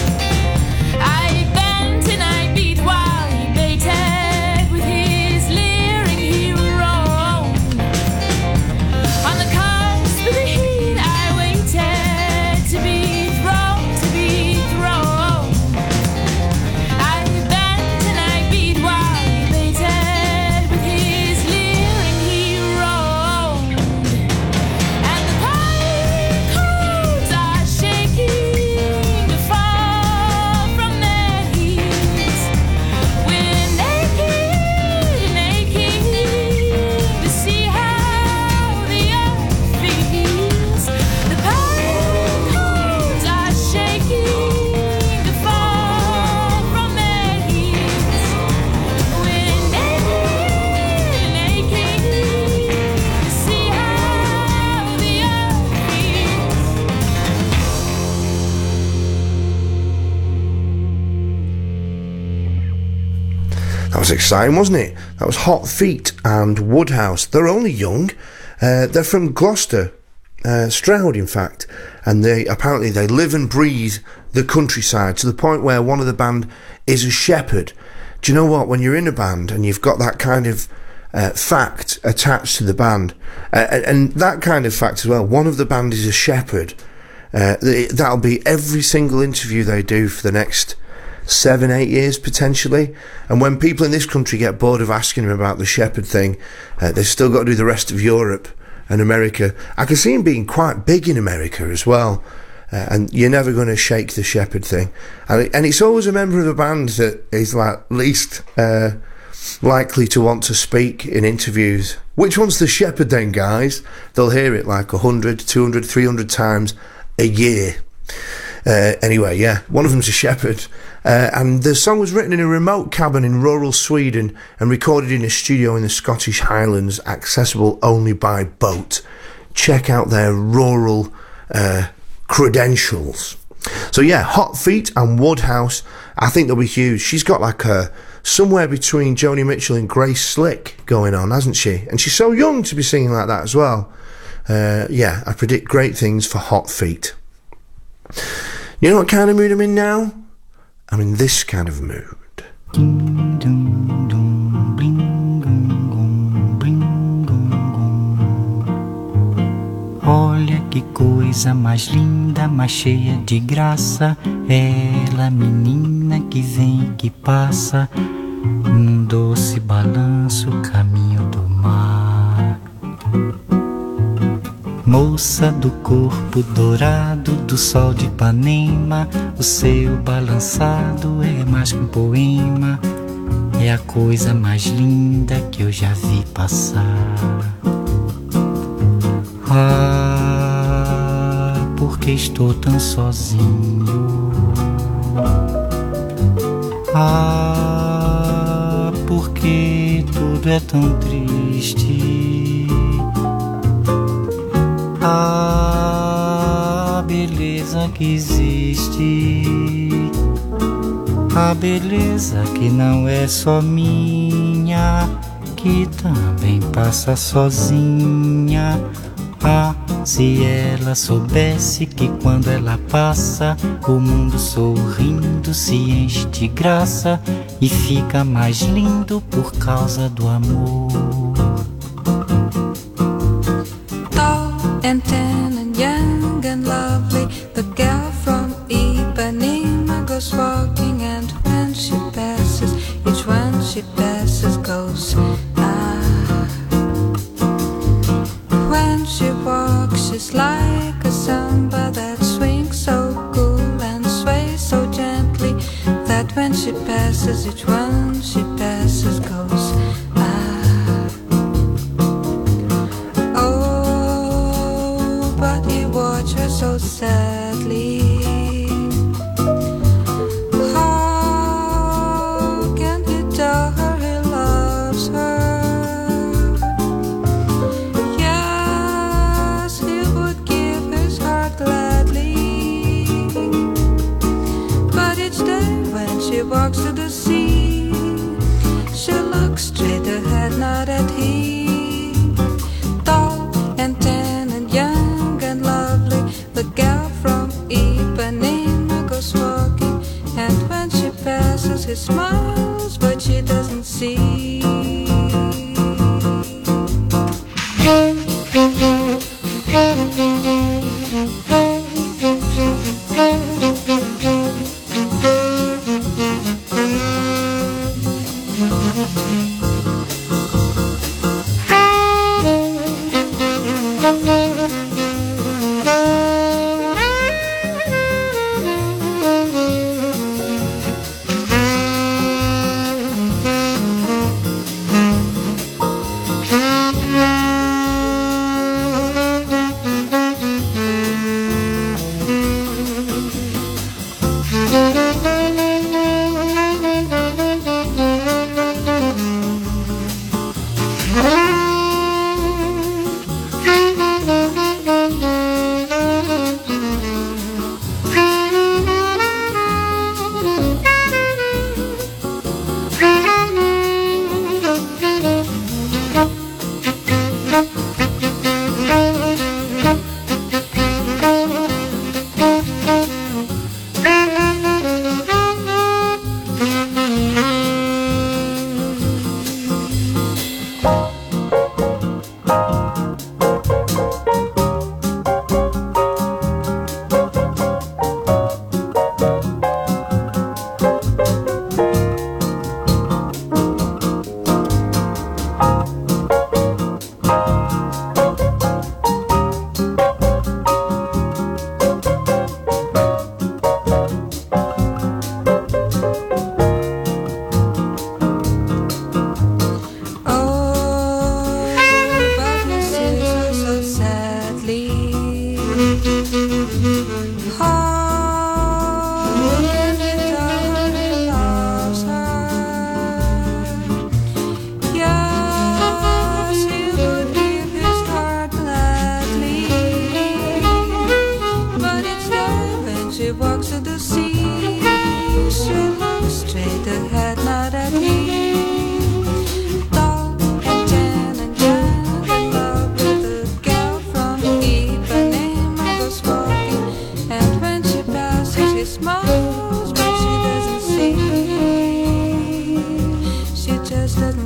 I bent and I beat while he baited with his leering he roamed. On the cusp of the heat, I waited to be thrown, to be thrown. I bent and I beat while he baited with his leering he roamed. And the pine cones are shaking to fall from their heels. We're naked, naked, to see how the earth feels. The pine cones are shaking to fall from their heels. We're naked, naked, to see how the earth feels. That was exciting, wasn't it? That was Hot Feet and Woodhouse. They're only young. Uh, they're from Gloucester, uh, Stroud, in fact, and they apparently they live and breathe the countryside to the point where one of the band is a shepherd. Do you know what? When you're in a band and you've got that kind of uh, fact attached to the band, uh, and that kind of fact as well, one of the band is a shepherd. Uh, that'll be every single interview they do for the next seven, eight years potentially. And when people in this country get bored of asking him about the shepherd thing, uh, they've still got to do the rest of Europe and America. I can see him being quite big in America as well. Uh, and you're never going to shake the shepherd thing. And, it, and it's always a member of the band that is like least uh, likely to want to speak in interviews. Which one's the shepherd then, guys? They'll hear it like one hundred, two hundred, three hundred times a year. Uh, anyway, yeah, one of them's a shepherd. Uh, and the song was written in a remote cabin in rural Sweden and recorded in a studio in the Scottish Highlands, accessible only by boat. check out their rural uh, credentials. So yeah, Hot Feet and Woodhouse, I think they'll be huge. She's got like a somewhere between Joni Mitchell and Grace Slick going on, hasn't she? And she's so young to be singing like that as well. Uh, yeah, I predict great things for Hot Feet. You know what kind of mood I'm in now? I'm in this kind of mood. Olha que coisa mais linda, mais cheia de graça. Ela, menina que vem e que passa, num doce balanço, caminho do mar. Moça do corpo dourado do sol de Ipanema, o seu balançado é mais que um poema. É a coisa mais linda que eu já vi passar. Ah, porque estou tão sozinho. Ah, porque tudo é tão triste. Ah, beleza que existe. A beleza que não é só minha, que também passa sozinha. Ah, se ela soubesse que quando ela passa, o mundo sorrindo se enche de graça e fica mais lindo por causa do amor. Tall and tan and young and lovely, the girl from Ipanema goes walking, and when she passes, each one she passes goes ah. When she walks, she's like a samba that swings so cool and sways so gently, that when she passes, each one she passes goes ah. Oh, but you watch her so sadly. How can he tell her he loves her? She walks to the sea, she looks straight ahead, not at him. Tall and tan and young and lovely, the girl from Ipanema goes walking, and when she passes, he smiles, but she doesn't see.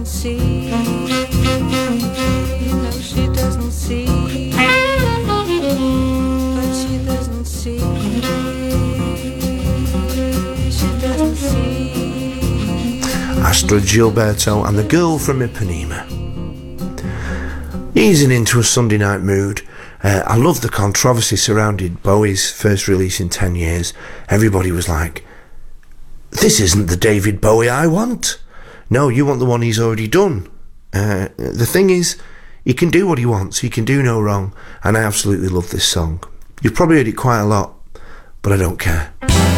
doesn't see. No, she doesn't see. But she doesn't see. She doesn't see. Astrid Gilberto and the Girl from Ipanema. Easing into a Sunday night mood. Uh, I love the controversy surrounding Bowie's first release in ten years. Everybody was like, this isn't the David Bowie I want. No, you want the one he's already done. Uh, the thing is, he can do what he wants. He can do no wrong. And I absolutely love this song. You've probably heard it quite a lot, but I don't care.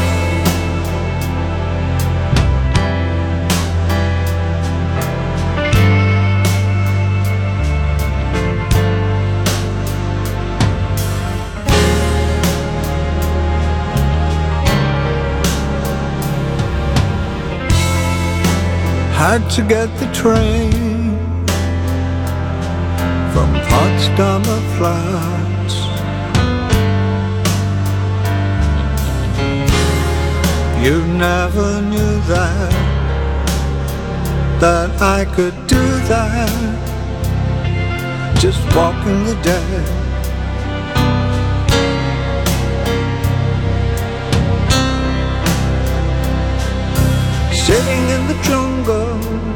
Had to get the train from Potsdamer Platz. You never knew that, that I could do that, just walking the dead. Sitting in the jungle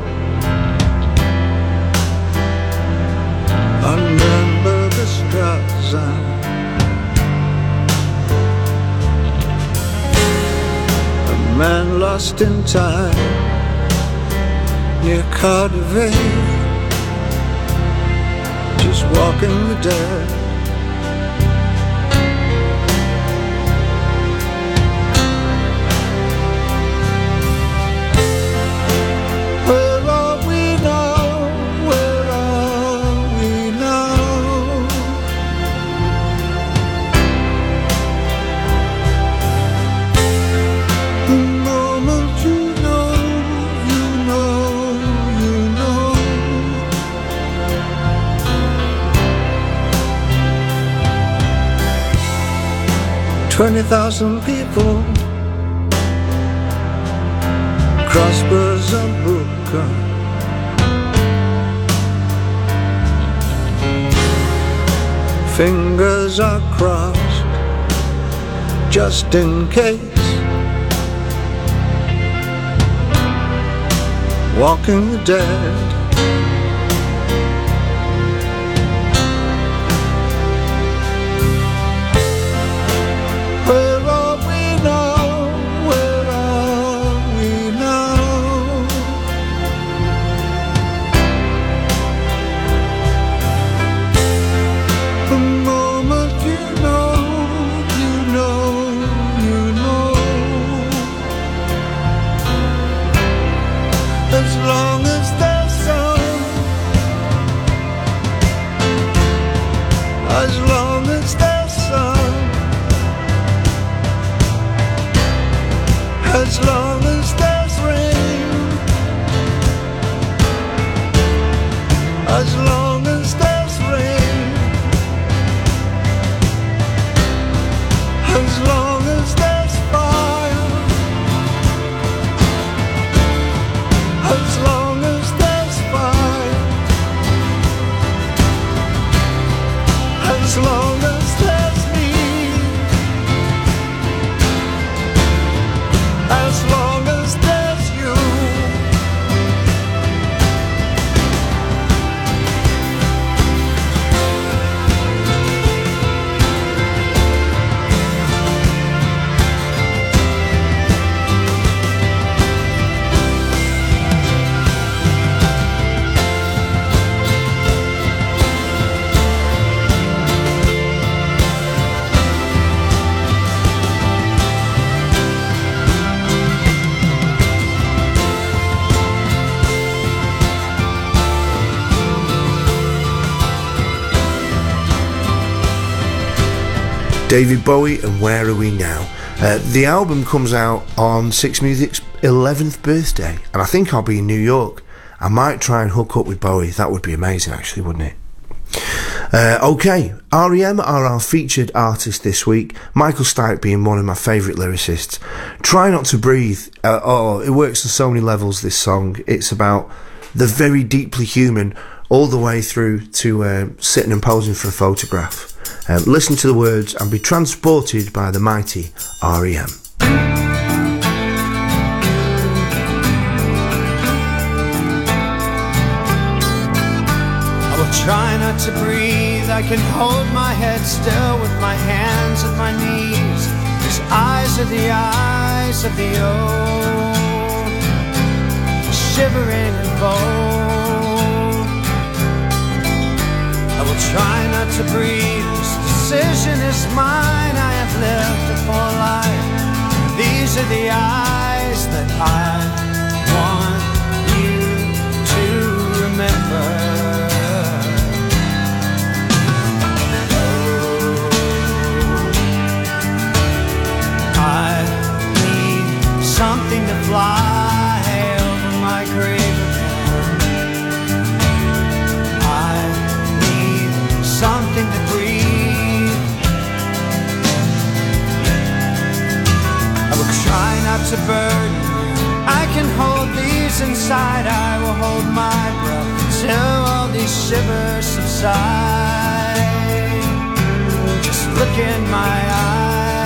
on Nürnberger Straße, a man lost in time near Cardiff, just walking the dead. Twenty thousand people cross Berzabuka, fingers are crossed just in case, walking the dead. As long as there's rain, as long as there's rain, as long as there's fire, as long as there's fire, as long as there's me. As long as there's you, David Bowie and Where Are We Now? Uh, the album comes out on Six Music's eleventh birthday, and I think I'll be in New York. I might try and hook up with Bowie. That would be amazing, actually, wouldn't it? Uh, okay, R E M are our featured artist this week, Michael Stipe being one of my favourite lyricists. Try Not to Breathe, uh, oh, it works on so many levels, this song. It's about the very deeply human, all the way through to uh, sitting and posing for a photograph. Um, listen to the words and be transported by the mighty R E M. I will try not to breathe. I can hold my head still with my hands at my knees. These eyes are the eyes of the old, shivering and bold. I will try not to breathe. This decision is mine. I have lived a full life. These are the eyes that I want you to remember. I need something to fly over my grave again. I need something to breathe. I will try not to burden you. I can hold these inside. I will hold my breath until all these shivers subside. Just look in my eyes.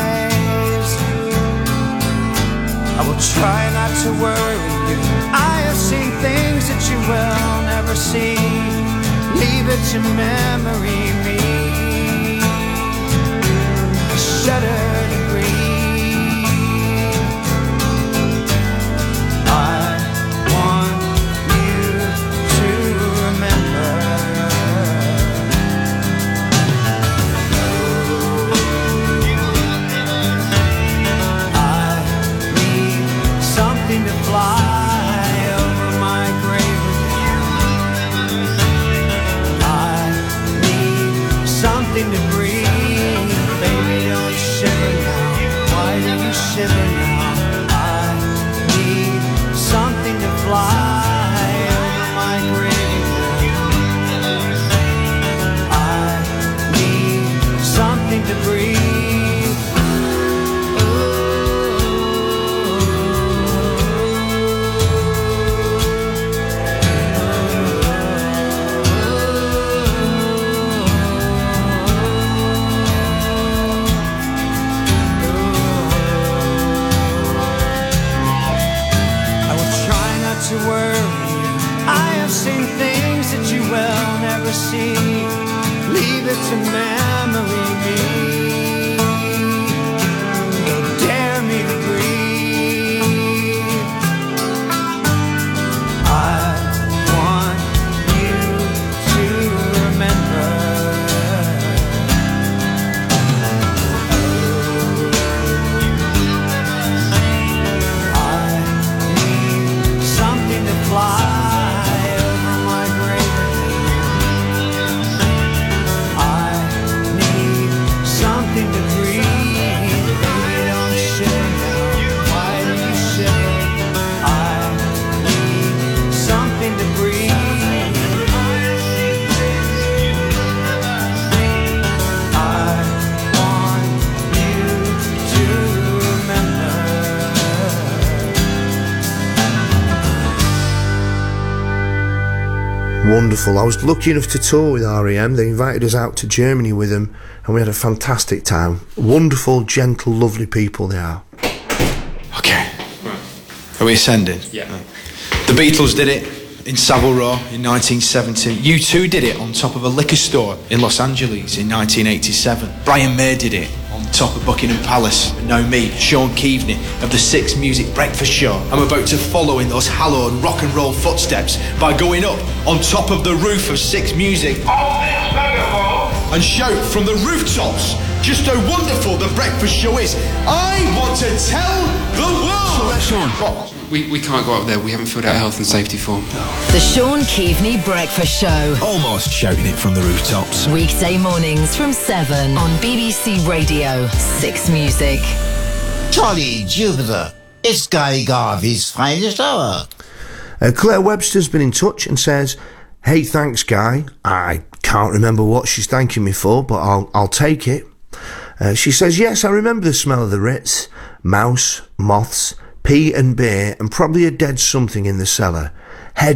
I will try not to worry you. I have seen things that you will never see. Leave it to memory me. I shudder to breathe. I want you to remember. Something to fly over my grave again. I need something to breathe. Baby, don't shiver now. Why do you shiver now? I need something to fly over my grave again. I need something to breathe. To worry you. I have seen things that you will never see. Leave it to memory me. Don't dare me to breathe. I want you to remember. Fly over my grave again. I need something to breathe. Baby, don't shiver now. Why do you shiver? I need something to breathe. I want you to remember. Wonderful. I was lucky enough to tour with R E M. They invited us out to Germany with them and we had a fantastic time. Wonderful, gentle, lovely people they are. Okay. Right. Are we ascending? Yeah. No. The Beatles did it in Savile Row in nineteen seventy. U two did it on top of a liquor store in Los Angeles in nineteen eighty-seven. Brian May did it on top of Buckingham Palace. And now me, Sean Keaveney of the Six Music Breakfast Show. I'm about to follow in those hallowed rock and roll footsteps by going up on top of the roof of Six Music and shout from the rooftops just how wonderful the breakfast show is. I want to tell the world. Sean, what? We, we can't go up there. We haven't filled out a health and safety form. The Sean Keaveney Breakfast Show. Almost shouting it from the rooftops. Weekday mornings from seven on B B C Radio Six Music. Jolly Jupiter, it's Guy Garvey's finest hour. Uh, Claire Webster's been in touch and says, "Hey, thanks, Guy. I can't remember what she's thanking me for, but I'll I'll take it." Uh, she says, "Yes, I remember the smell of the Ritz, mouse, moths, pee and beer, and probably a dead something in the cellar. Heady,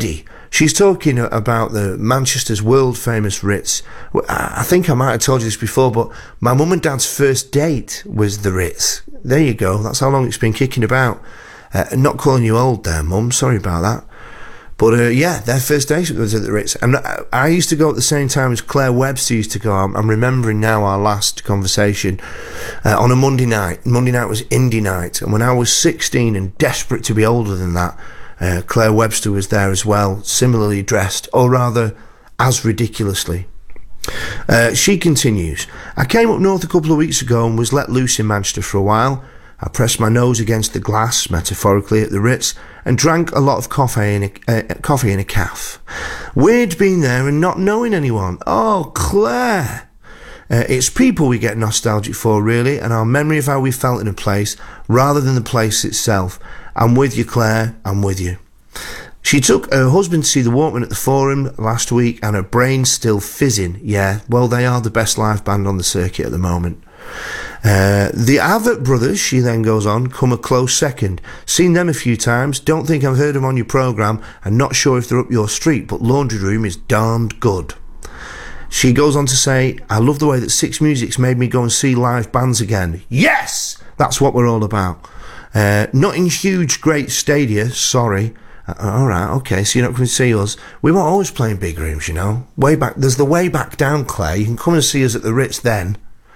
She's talking about the Manchester's world-famous Ritz. I think I might have told you this before, but my mum and dad's first date was the Ritz. There you go. That's how long it's been kicking about. Uh, not calling you old there, Mum. Sorry about that. But uh, yeah, their first date was at the Ritz. And I, I used to go at the same time as Claire Webster used to go. I'm, I'm remembering now our last conversation uh, on a Monday night. Monday night was indie night. And when I was sixteen and desperate to be older than that, Uh, Claire Webster was there as well, similarly dressed, or rather, as ridiculously. Uh, she continues, I came up north a couple of weeks ago and was let loose in Manchester for a while. I pressed my nose against the glass, metaphorically, at the Ritz, and drank a lot of coffee in a, uh, coffee in a caff. Weird being there and not knowing anyone. Oh, Claire! Uh, it's people we get nostalgic for, really, and our memory of how we felt in a place, rather than the place itself. I'm with you, Claire, I'm with you. She took her husband to see the Walkmen at the Forum last week, and her brain's still fizzing. Yeah, well, they are the best live band on the circuit at the moment. Uh, the Avett Brothers, she then goes on, come a close second. Seen them a few times, don't think I've heard them on your programme, and not sure if they're up your street, but Laundry Room is darned good. She goes on to say, I love the way that Six Music's made me go and see live bands again. Yes! That's what we're all about. Uh, not in huge, great stadia, sorry. Uh, Alright, okay, so you're not coming to see us. We weren't always playing big rooms, you know. Way back, there's the way back down, Claire. You can come and see us at the Ritz then.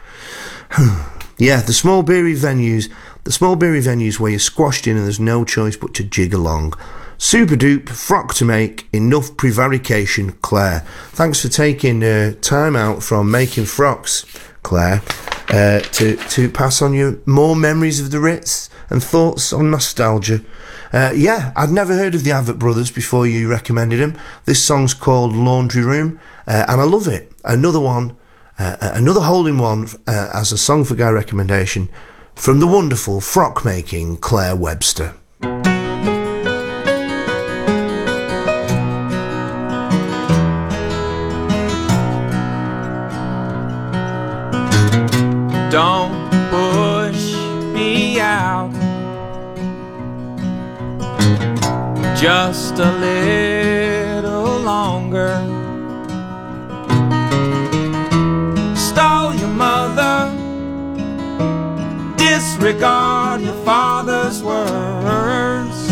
Yeah, the small beery venues, the small beery venues where you're squashed in and there's no choice but to jig along. Super dupe, frock to make, enough prevarication, Claire. Thanks for taking uh, time out from making frocks, Claire, uh, to, to pass on your more memories of the Ritz and thoughts on nostalgia. Uh, yeah, I'd never heard of the Avett Brothers before you recommended them. This song's called Laundry Room, uh, and I love it. Another one, uh, another hole-in-one uh, as a Song for Guy recommendation from the wonderful frock-making Claire Webster. Don't push me out, just a little longer. Stole your mother, disregard your father's words.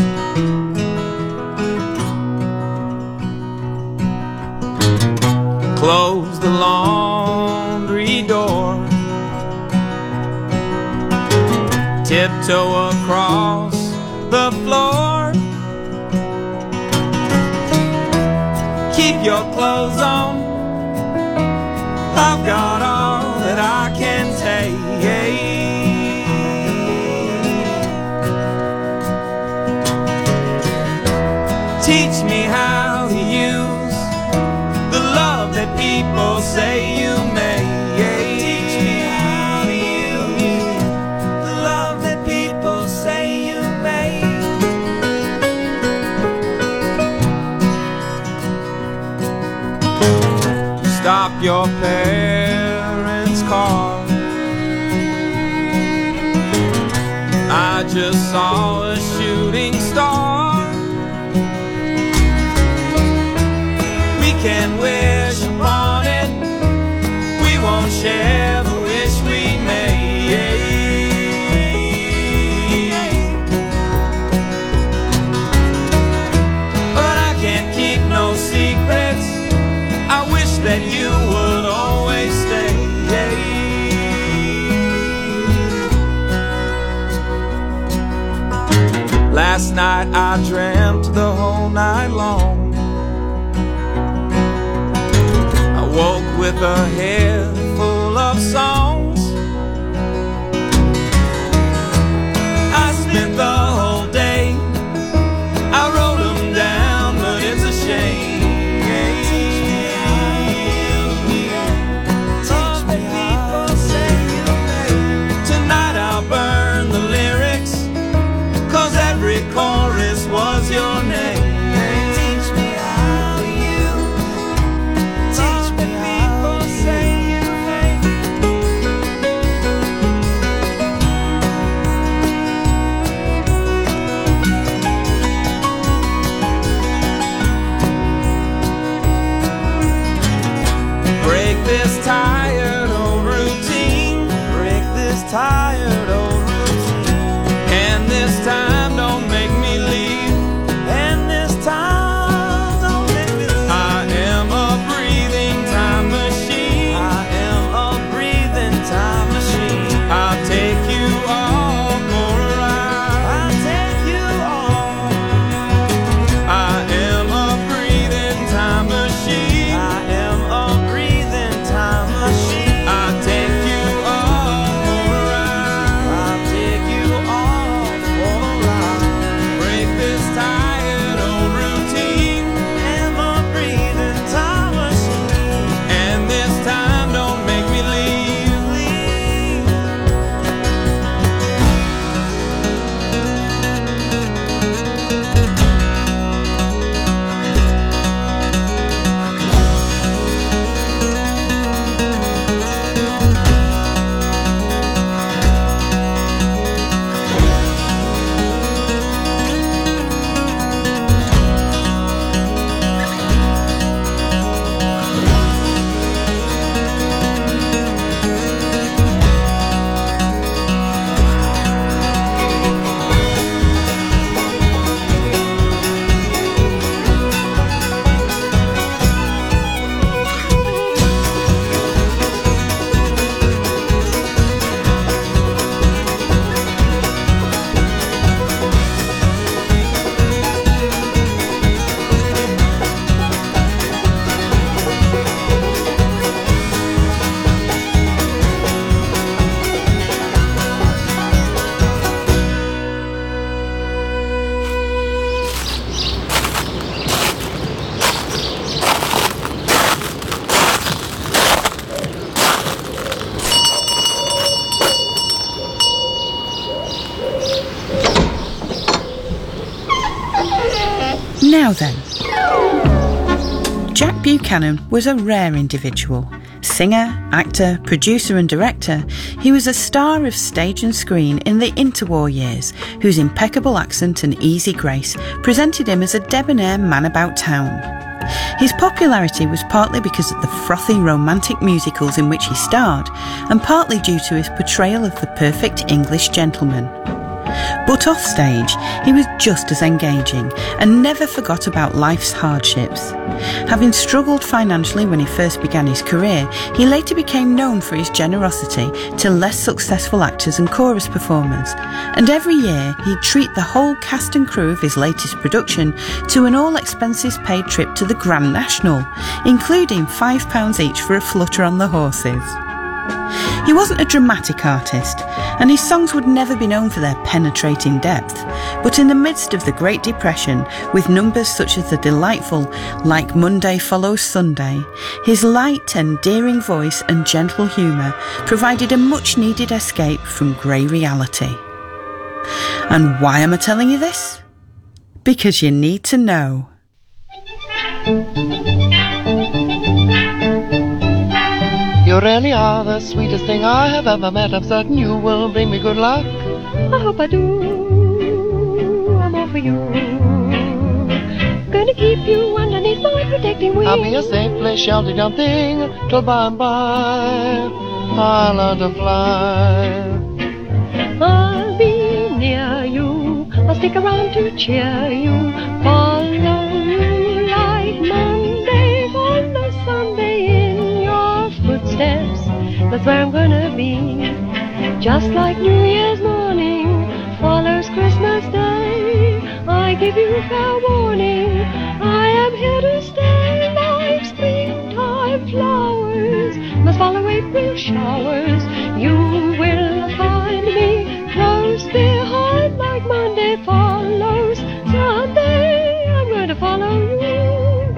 Close the laundry door, tiptoe across the floor. Keep your clothes on, I've got all that I can take. Teach me how to use the love that people say you may. Teach me how to use the love that people say you may. Stop your parents' car, I just saw a shooting star. We can wish upon it, we won't share the wish we made. But I can't keep no secrets, I wish that you would always stay. Last night I dreamt the whole night long. I woke with a head full of songs. I spent the whole day, I wrote them down, but it's a shame. Chorus was your name. Teach me how you. Teach me how people say Now then, Jack Buchanan was a rare individual. Singer, actor, producer and director, he was a star of stage and screen in the interwar years, whose impeccable accent and easy grace presented him as a debonair man about town. His popularity was partly because of the frothy romantic musicals in which he starred, and partly due to his portrayal of the perfect English gentleman. But offstage, he was just as engaging and never forgot about life's hardships. Having struggled financially when he first began his career, he later became known for his generosity to less successful actors and chorus performers, and every year he'd treat the whole cast and crew of his latest production to an all-expenses-paid trip to the Grand National, including five pounds each for a flutter on the horses. He wasn't a dramatic artist, and his songs would never be known for their penetrating depth, but in the midst of the Great Depression, with numbers such as the delightful Like Monday Follows Sunday, his light, endearing voice and gentle humour provided a much-needed escape from grey reality. And why am I telling you this? Because you need to know. You really are the sweetest thing I have ever met. I'm certain you will bring me good luck. I hope I do. I'm all for you. Gonna keep you underneath my protecting wings. I'll be a safely sheltered young thing till by and by I'll learn to fly. I'll be near you. I'll stick around to cheer you. Follow you like Monday, follow Sunday in your footsteps. That's where I'm gonna be. Just like New Year's morning follows Christmas Day. I give you fair warning, I am here to stay. Like springtime flowers must follow April showers. You will find me close behind. Like Monday follows Sunday, I'm going to follow you.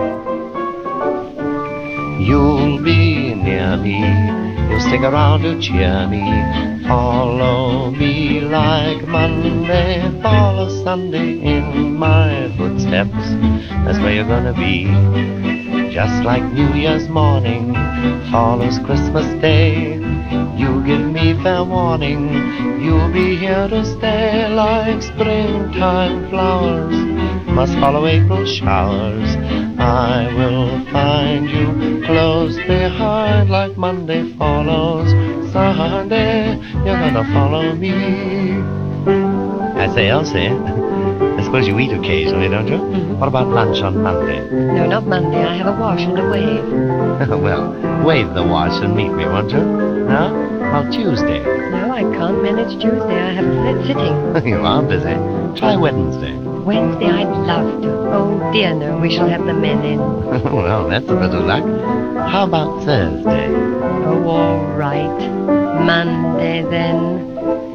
You'll be near me, you'll stick around to cheer me. Follow me like Monday, follow Sunday in my footsteps. That's where you're gonna be. Just like New Year's morning follows Christmas Day. You give me fair warning, you'll be here to stay. Like springtime flowers must follow April showers. I will find you close behind. Like Monday follows Sunday, you're gonna follow me. I say, Elsie, I suppose you eat occasionally, don't you? Mm-hmm. What about lunch on Monday? No, not Monday. I have a wash and a wave. Well, wave the wash and meet me, won't you? No? Well, Tuesday. No, I can't manage Tuesday. I have a sitting. You are busy. Try Wednesday. Wednesday, I'd love to. Oh, dear, no, we shall have the men in. Well, that's a bit of luck. How about Thursday? Oh, all right. Monday, then.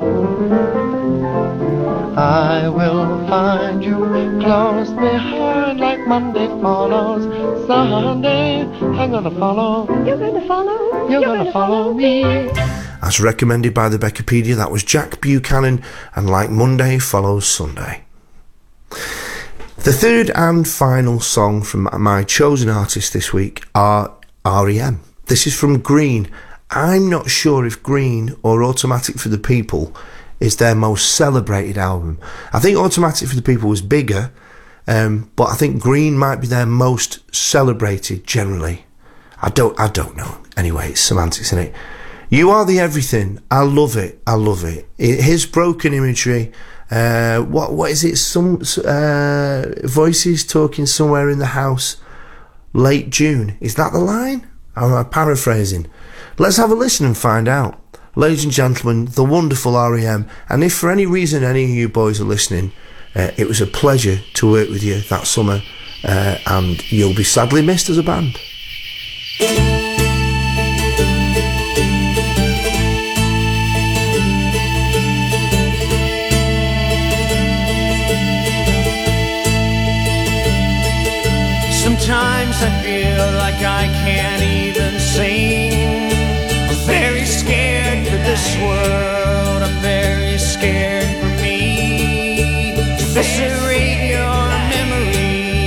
I will find you close behind. Like Monday follows Sunday. I'm gonna follow. You're gonna follow. You're, You're gonna, gonna follow, follow me. As recommended by the Beckipedia, that was Jack Buchanan and Like Monday Follows Sunday. The third and final song from my chosen artist this week are R E M. This is from Green. I'm not sure if Green or Automatic for the People is their most celebrated album. I think Automatic for the People was bigger, um, but I think Green might be their most celebrated generally. I don't I don't know. Anyway, it's semantics, isn't it? You Are the Everything. I love it. I love it. it his broken imagery. Uh, what what is it? Some uh, voices talking somewhere in the house. Late June. Is that the line? I'm paraphrasing. Let's have a listen and find out. Ladies and gentlemen, the wonderful R E M. And if for any reason any of you boys are listening, uh, it was a pleasure to work with you that summer, uh, and you'll be sadly missed as a band. Sometimes I feel like I can't even sing. I'm very scared for this world. I'm very scared for me. Eviscerate your memory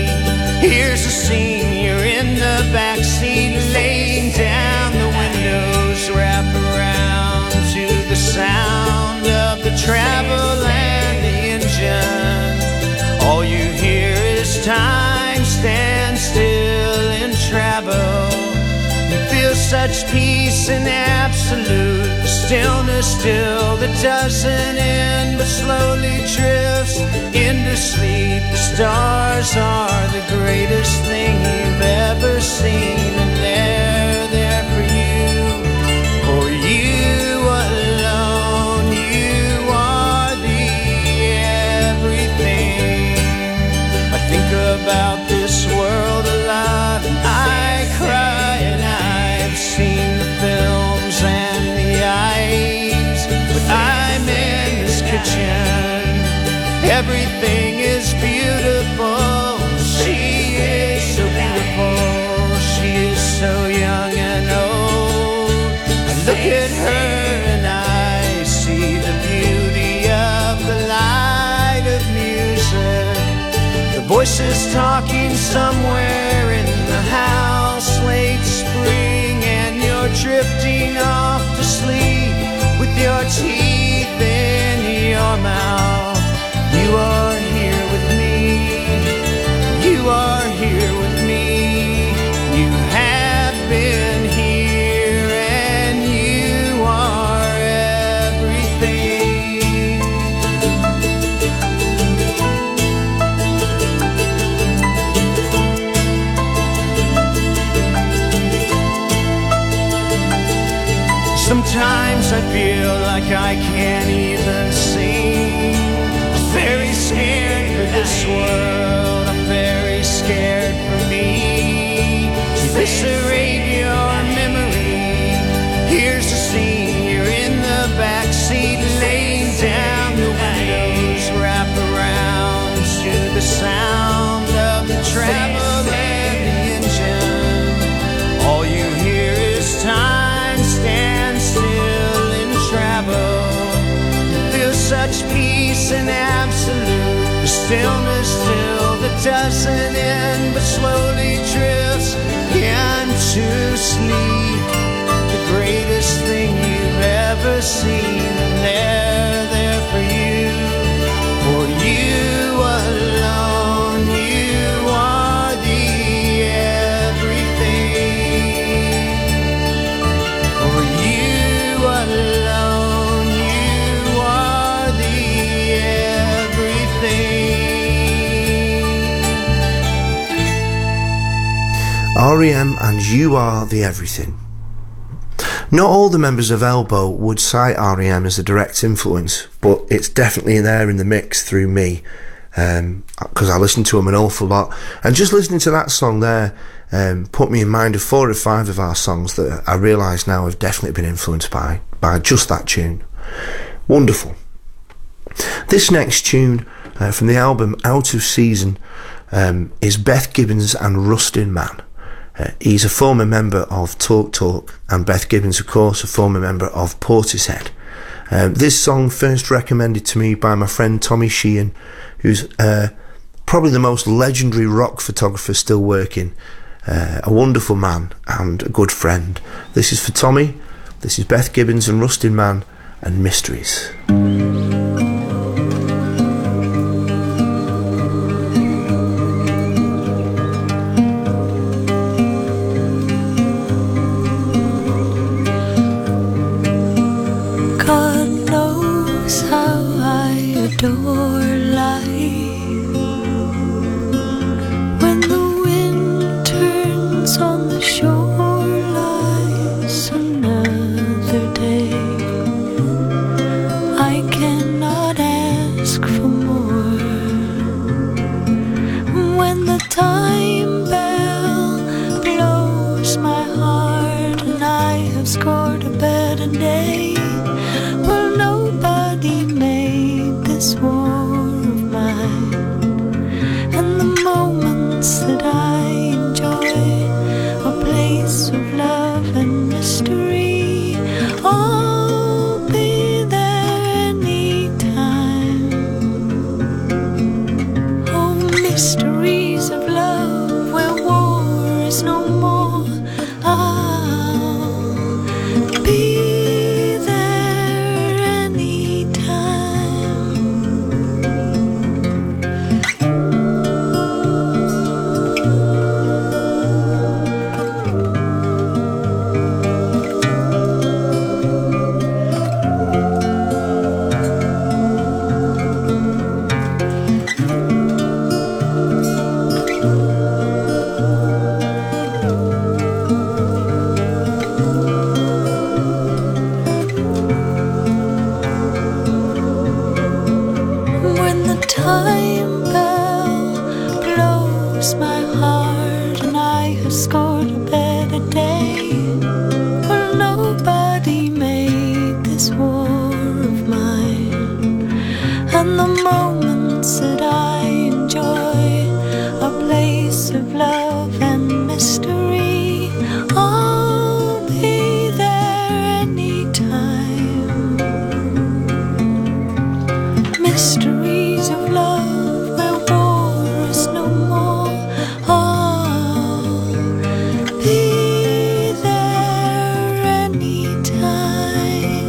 backseat lane, down the windows, wrap around to the sound of the travel and the engine. All you hear is time stand still in travel. You feel such peace and absolute stillness still that doesn't end but slowly drifts into sleep. The stars are the greatest thing you've ever seen, and they're there for you, for you alone. You are the everything. I think about this world alive and I cry, and I've seen the films and the eyes, but I'm in this kitchen. Everything is beautiful. She is so beautiful. She is so young and old. I look at her and I see the beauty of the light of music. The voices talking somewhere in the house, late spring, and you're drifting off to sleep with your teeth in your mouth. You are here with me. You are here with me. You have been here, and you are everything. Sometimes I feel like I can't even sing. I'm very scared for this world. I'm very scared for me. To eviscerate your memory. Here's the scene. You're in the backseat, laying down the windows, wrap around to the sound of the travel and the engine. All you hear is time stand still in travel. Such peace and absolute, the stillness still that doesn't end but slowly drifts into sleep. The greatest thing you've ever seen, and they're there for you, for you alone. You are the everything, for you alone. R E M and You Are the Everything. Not all the members of Elbow would cite R E M as a direct influence, but it's definitely there in the mix through me, because um, I listen to them an awful lot, and just listening to that song there um, put me in mind of four or five of our songs that I realise now have definitely been influenced by, by just that tune. Wonderful. This next tune uh, from the album Out of Season um, is Beth Gibbons and Rustin Man. Uh, he's a former member of Talk Talk, and Beth Gibbons, of course, a former member of Portishead. Um, this song first recommended to me by my friend Tommy Sheehan, who's uh, probably the most legendary rock photographer still working. Uh, a wonderful man and a good friend. This is for Tommy. This is Beth Gibbons and Rustin Man and Mysteries. Adore life when the wind turns on the shore, lies another day. I cannot ask for more. When the time bell blows my heart and I have scored a better day, well, nobody made this war of mine, and the moments that I enjoy, a place of love and mystery, I'll be there anytime. Oh, mysteries of love where war is no more, scored a better day. Well, nobody made this war of mine, and the moments that I enjoy, a place of love and mystery. I'll be there anytime. Mysteries of love where war is no more. I'll be there anytime.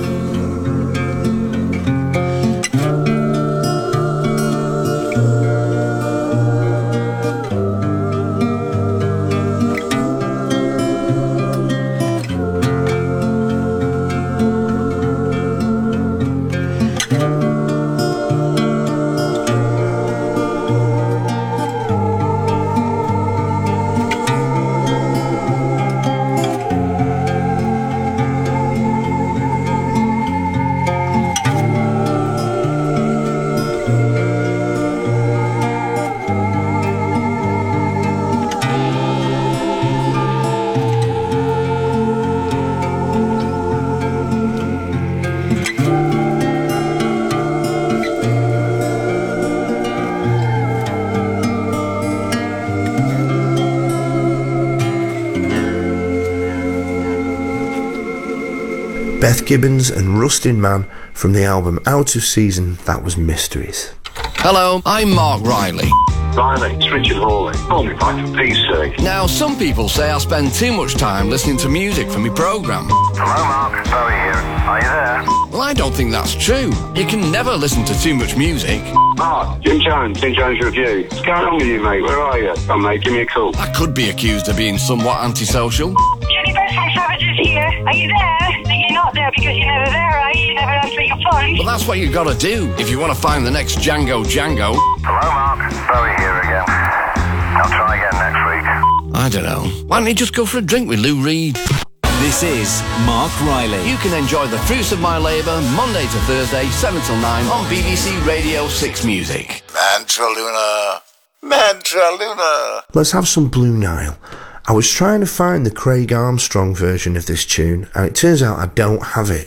Beth Gibbons and Rustin Man from the album Out of Season, that was Mysteries. Hello, I'm Mark Riley. Riley, it's Richard Hawley. Call me back for peace sake. Now, some people say I spend too much time listening to music for my programme. Hello, Mark. Bowie here. Are you there? Well, I don't think that's true. You can never listen to too much music. Mark, Jim Jones, Jim Jones Review. What's going on with you, mate? Where are you? Come, mate, give me a call. I could be accused of being somewhat antisocial. Jenny Beth from Savages here. Are you there? No, you're not there because you're never there, are you? You never answer your phone. Well, that's what you got to do if you want to find the next Django Django. Hello, Mark. Bowie here again. I'll try again next week. I don't know. Why don't you just go for a drink with Lou Reed? This is Mark Riley. You can enjoy the fruits of my labour Monday to Thursday, seven till nine on B B C Radio six Music. Mantra Luna. Mantra Luna. Let's have some Blue Nile. I was trying to find the Craig Armstrong version of this tune, and it turns out I don't have it.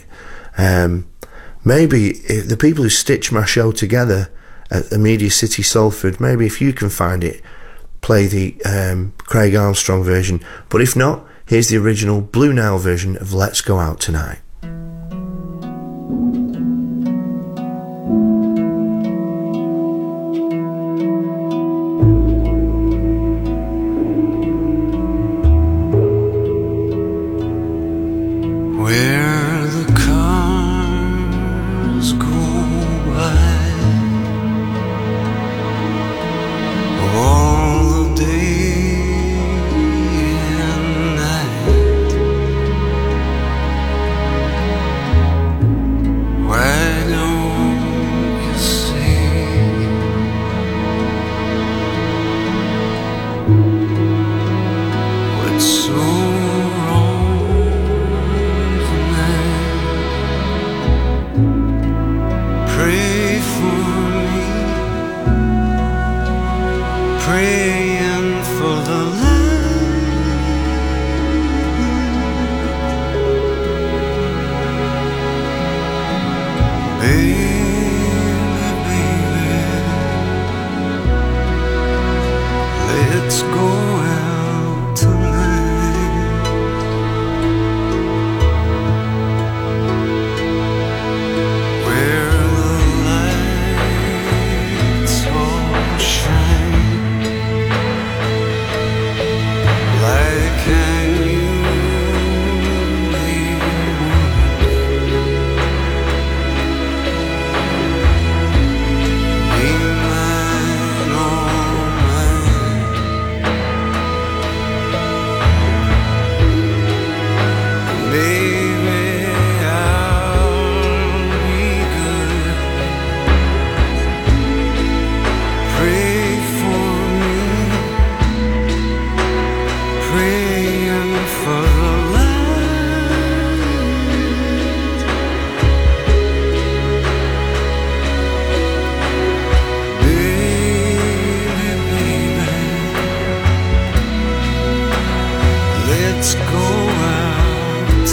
Um, maybe if the people who stitch my show together at the Media City Salford, maybe if you can find it, play the um, Craig Armstrong version. But if not, here's the original Blue Nile version of Let's Go Out Tonight. Where the cars go by, all the day and night, Let's go out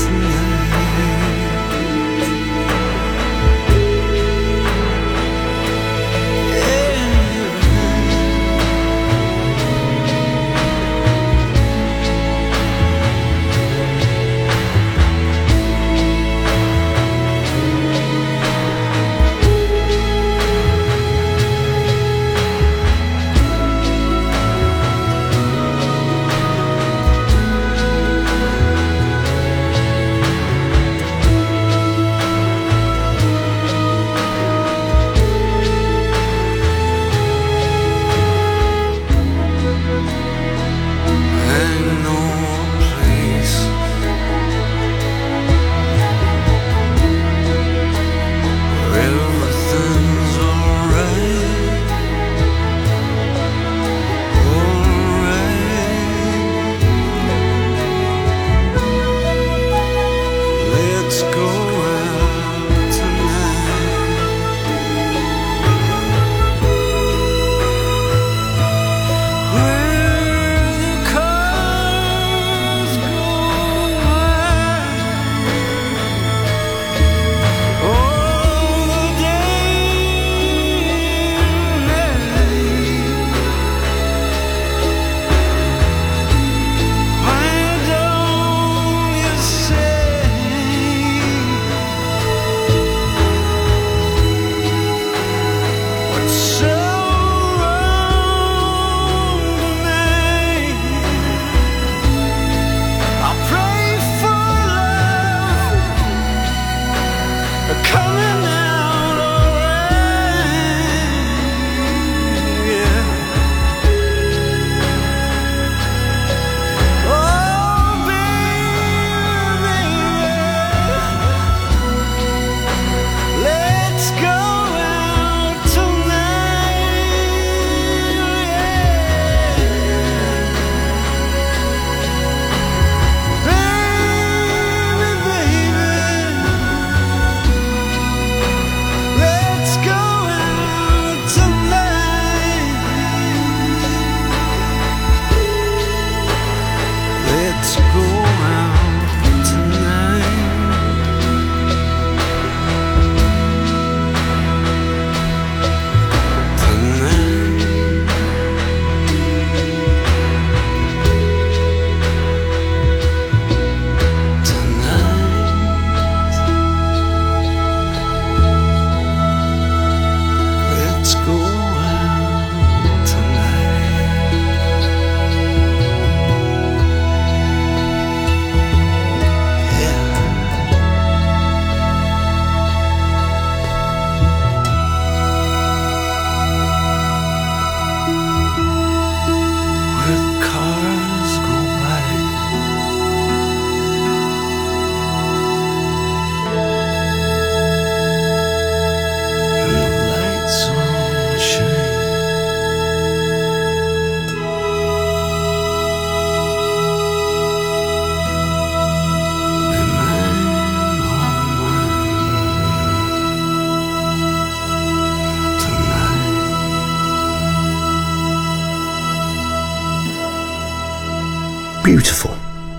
Beautiful.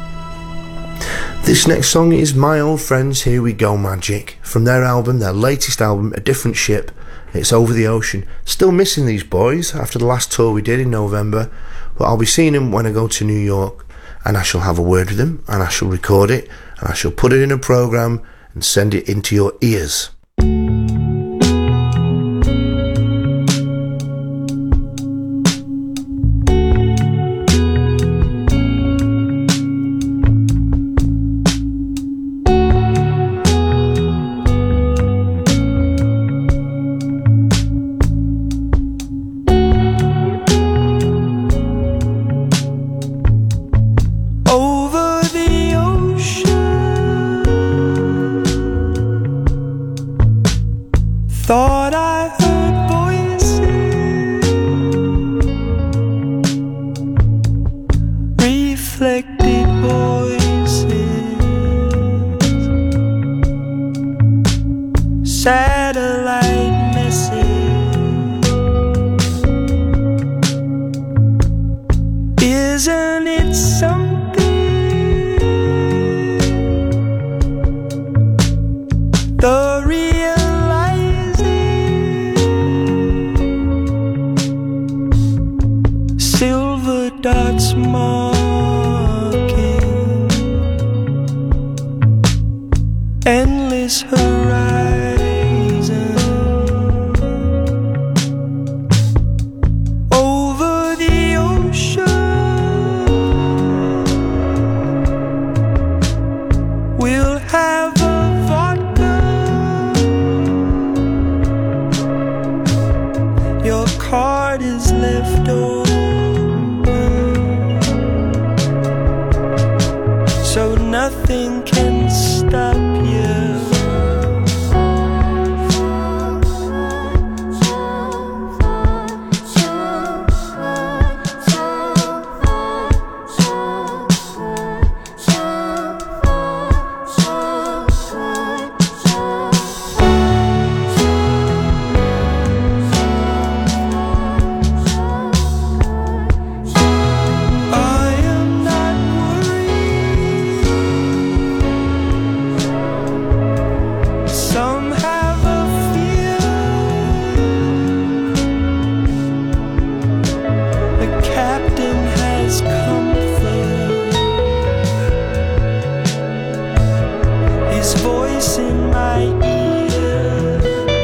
This next song is My Old Friends Here We Go Magic, from their album, their latest album, A Different Ship. It's over the ocean. Still missing these boys after the last tour we did in November, but I'll be seeing them when I go to New York, and I shall have a word with them, and I shall record it, and I shall put it in a programme and send it into your ears. Isn't it something? endless horizon. Over the ocean, we'll have a vodka. Your card is left open, so nothing can stop you. Some have a fear. The captain has comfort. His voice in my ear.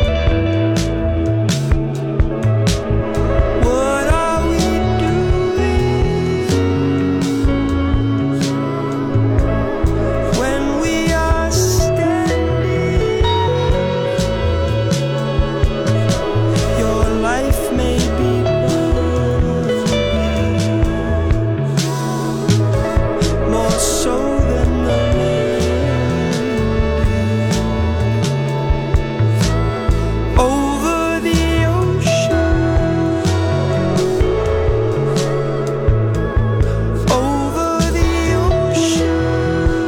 What are we doing when we are standing? Your life may be burning, more so than the land. Over the ocean, over the ocean,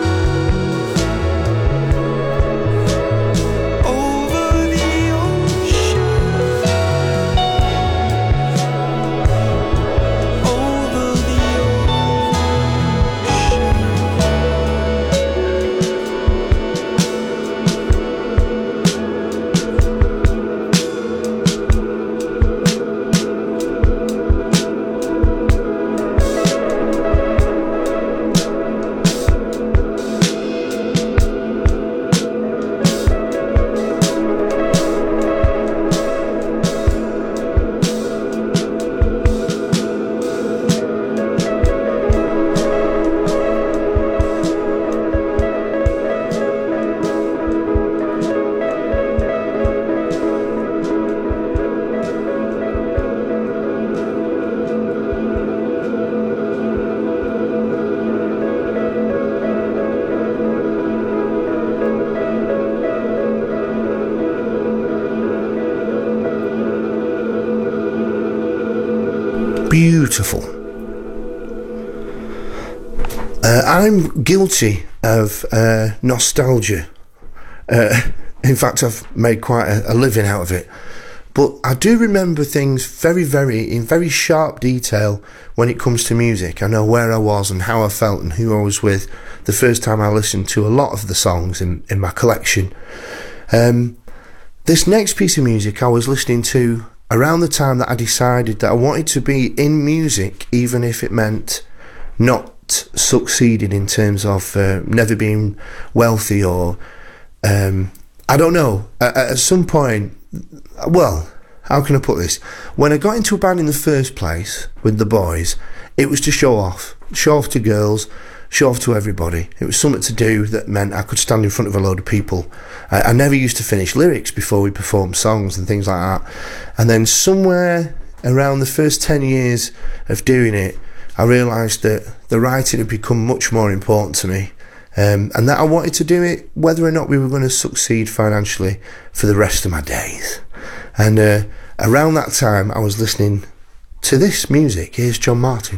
over the ocean. Over the Beautiful. Uh, I'm guilty of uh, nostalgia. Uh, in fact, I've made quite a, a living out of it. But I do remember things very, very, in very sharp detail when it comes to music. I know where I was and how I felt and who I was with the first time I listened to a lot of the songs in, in my collection. Um, this next piece of music I was listening to around the time that I decided that I wanted to be in music, even if it meant not succeeding in terms of uh, never being wealthy or, um, I don't know, at, at some point, well, how can I put this? When I got into a band in the first place with the boys, it was to show off, show off to girls, show off to everybody. It was something to do that meant I could stand in front of a load of people. I, I never used to finish lyrics before we performed songs and things like that. And then somewhere around the first ten years of doing it, I realised that the writing had become much more important to me, um, and that I wanted to do it whether or not we were going to succeed financially for the rest of my days. And uh, around that time I was listening to this music. Here's John Martin.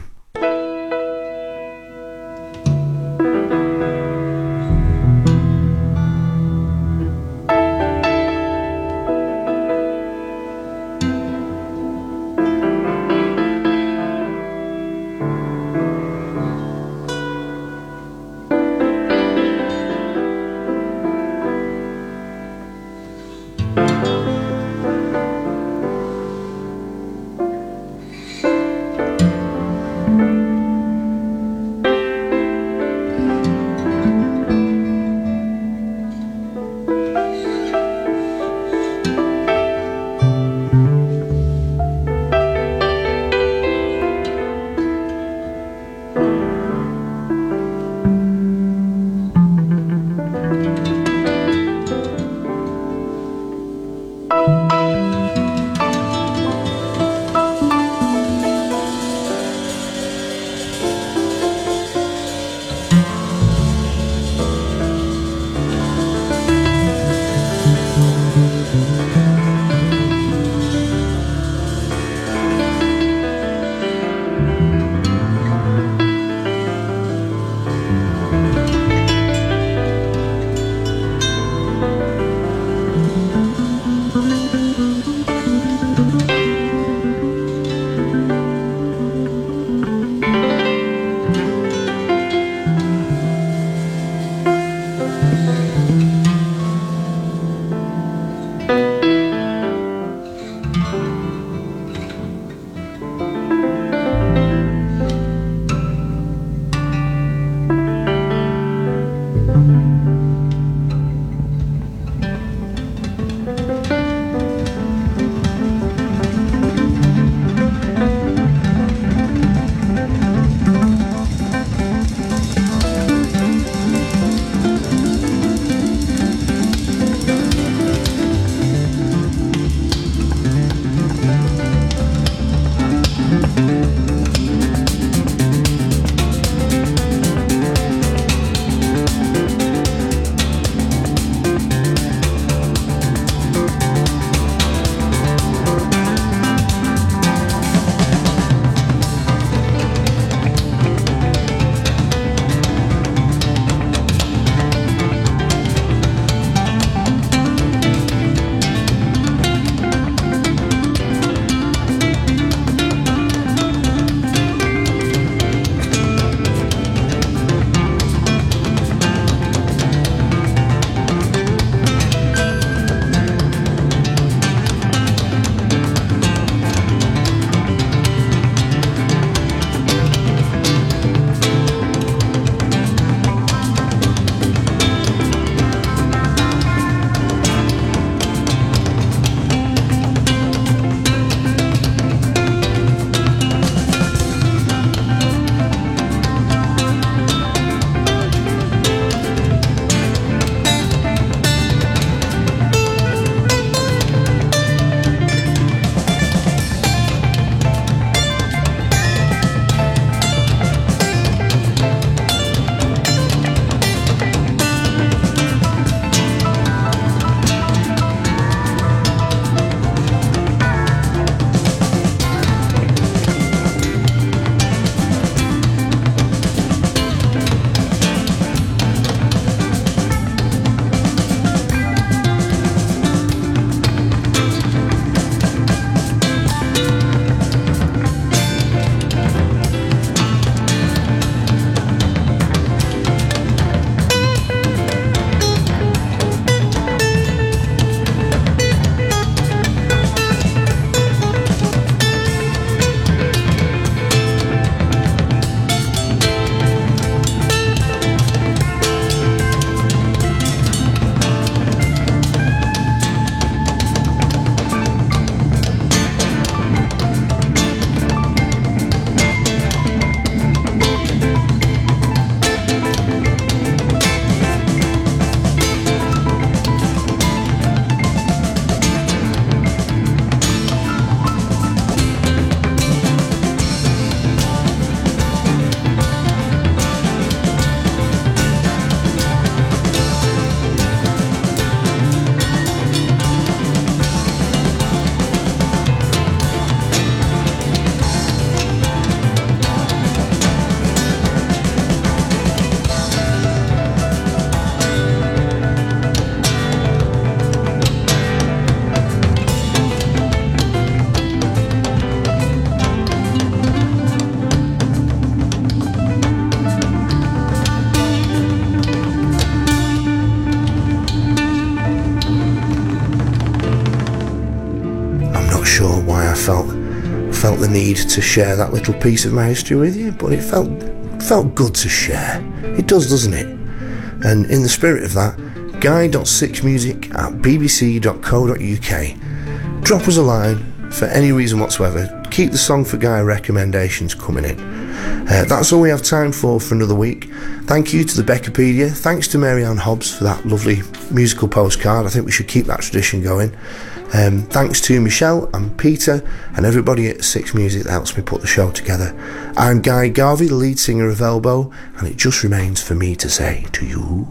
felt felt the need to share that little piece of my history with you, but it felt felt good to share. It does, doesn't it? And in the spirit of that, guy dot six music at b b c dot co dot u k. Drop us a line for any reason whatsoever. Keep the Song for Guy recommendations coming in. Uh, that's all we have time for for another week. Thank you to the Beccapedia. Thanks to Mary Ann Hobbs for that lovely musical postcard. I think we should keep that tradition going. Um, thanks to Michelle and Peter and everybody at Six Music that helps me put the show together. I'm Guy Garvey, the lead singer of Elbow, and it just remains for me to say to you...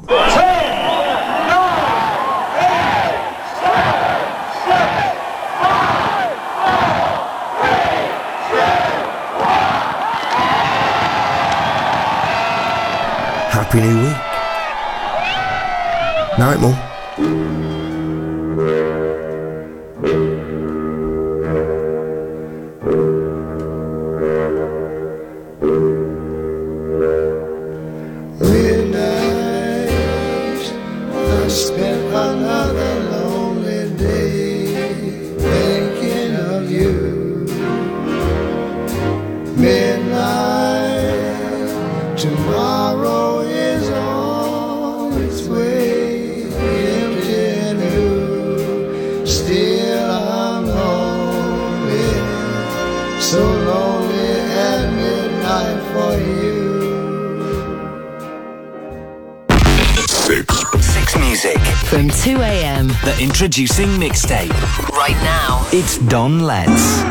Happy New Week. Night, Mum. Midnight, I spent another lonely day thinking of you. Midnight, tomorrow is on its way, empty and new. Still I'm lonely, so lonely at midnight for you. Six. Six Music. From two a.m. The introducing mixtape. right now. It's Don Letts.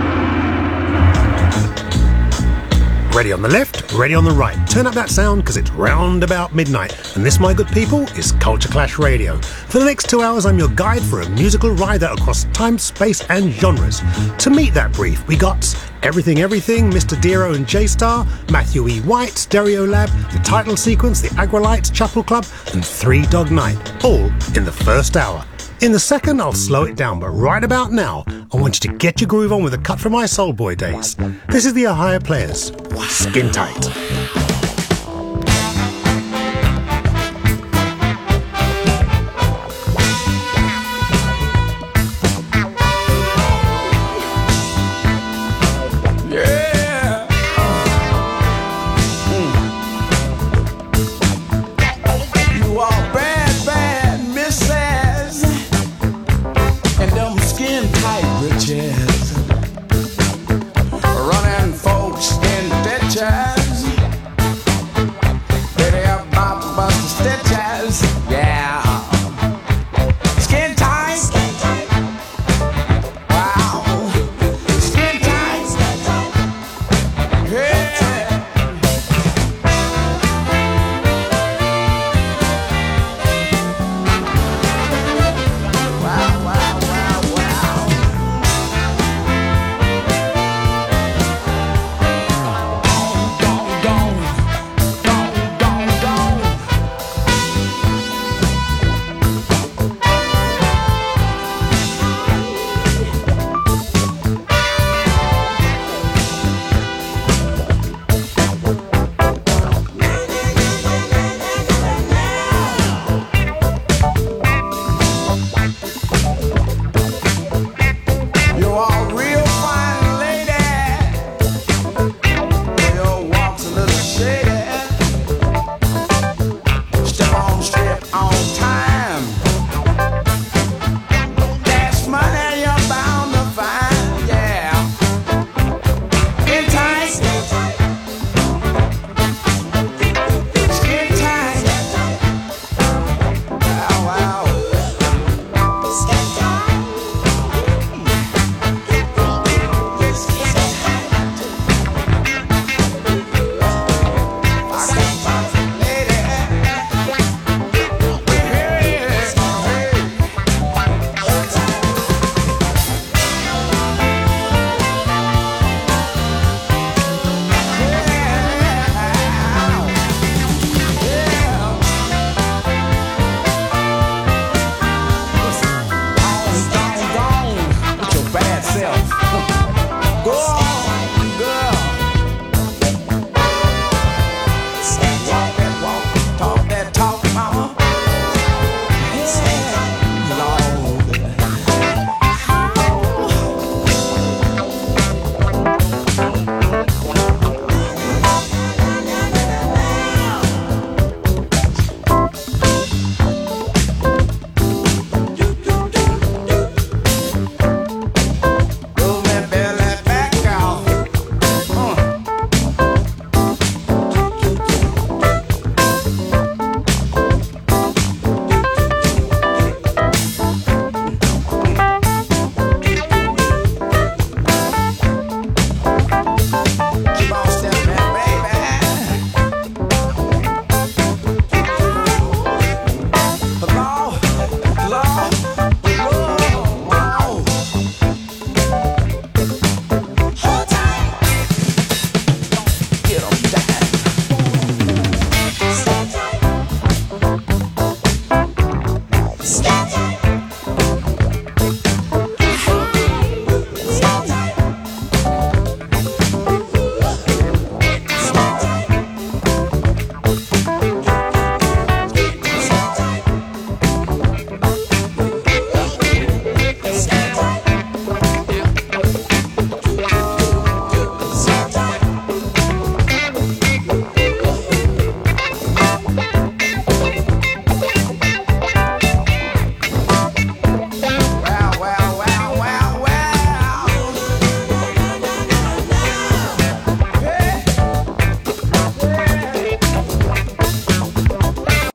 Ready on the left, ready on the right. Turn up that sound because it's round about midnight. And this, my good people, is Culture Clash Radio. For the next two hours, I'm your guide for a musical ride out across time, space and genres. To meet that brief, we got Everything Everything, Mister Dero and J-Star, Matthew E. White, Stereo Lab, The Title Sequence, The Agrolites, Chapel Club and Three Dog Night, all in the first hour. In the second, I'll slow it down, but right about now, I want you to get your groove on with a cut from my Soul Boy days. This is the Ohio Players. Skin Tight.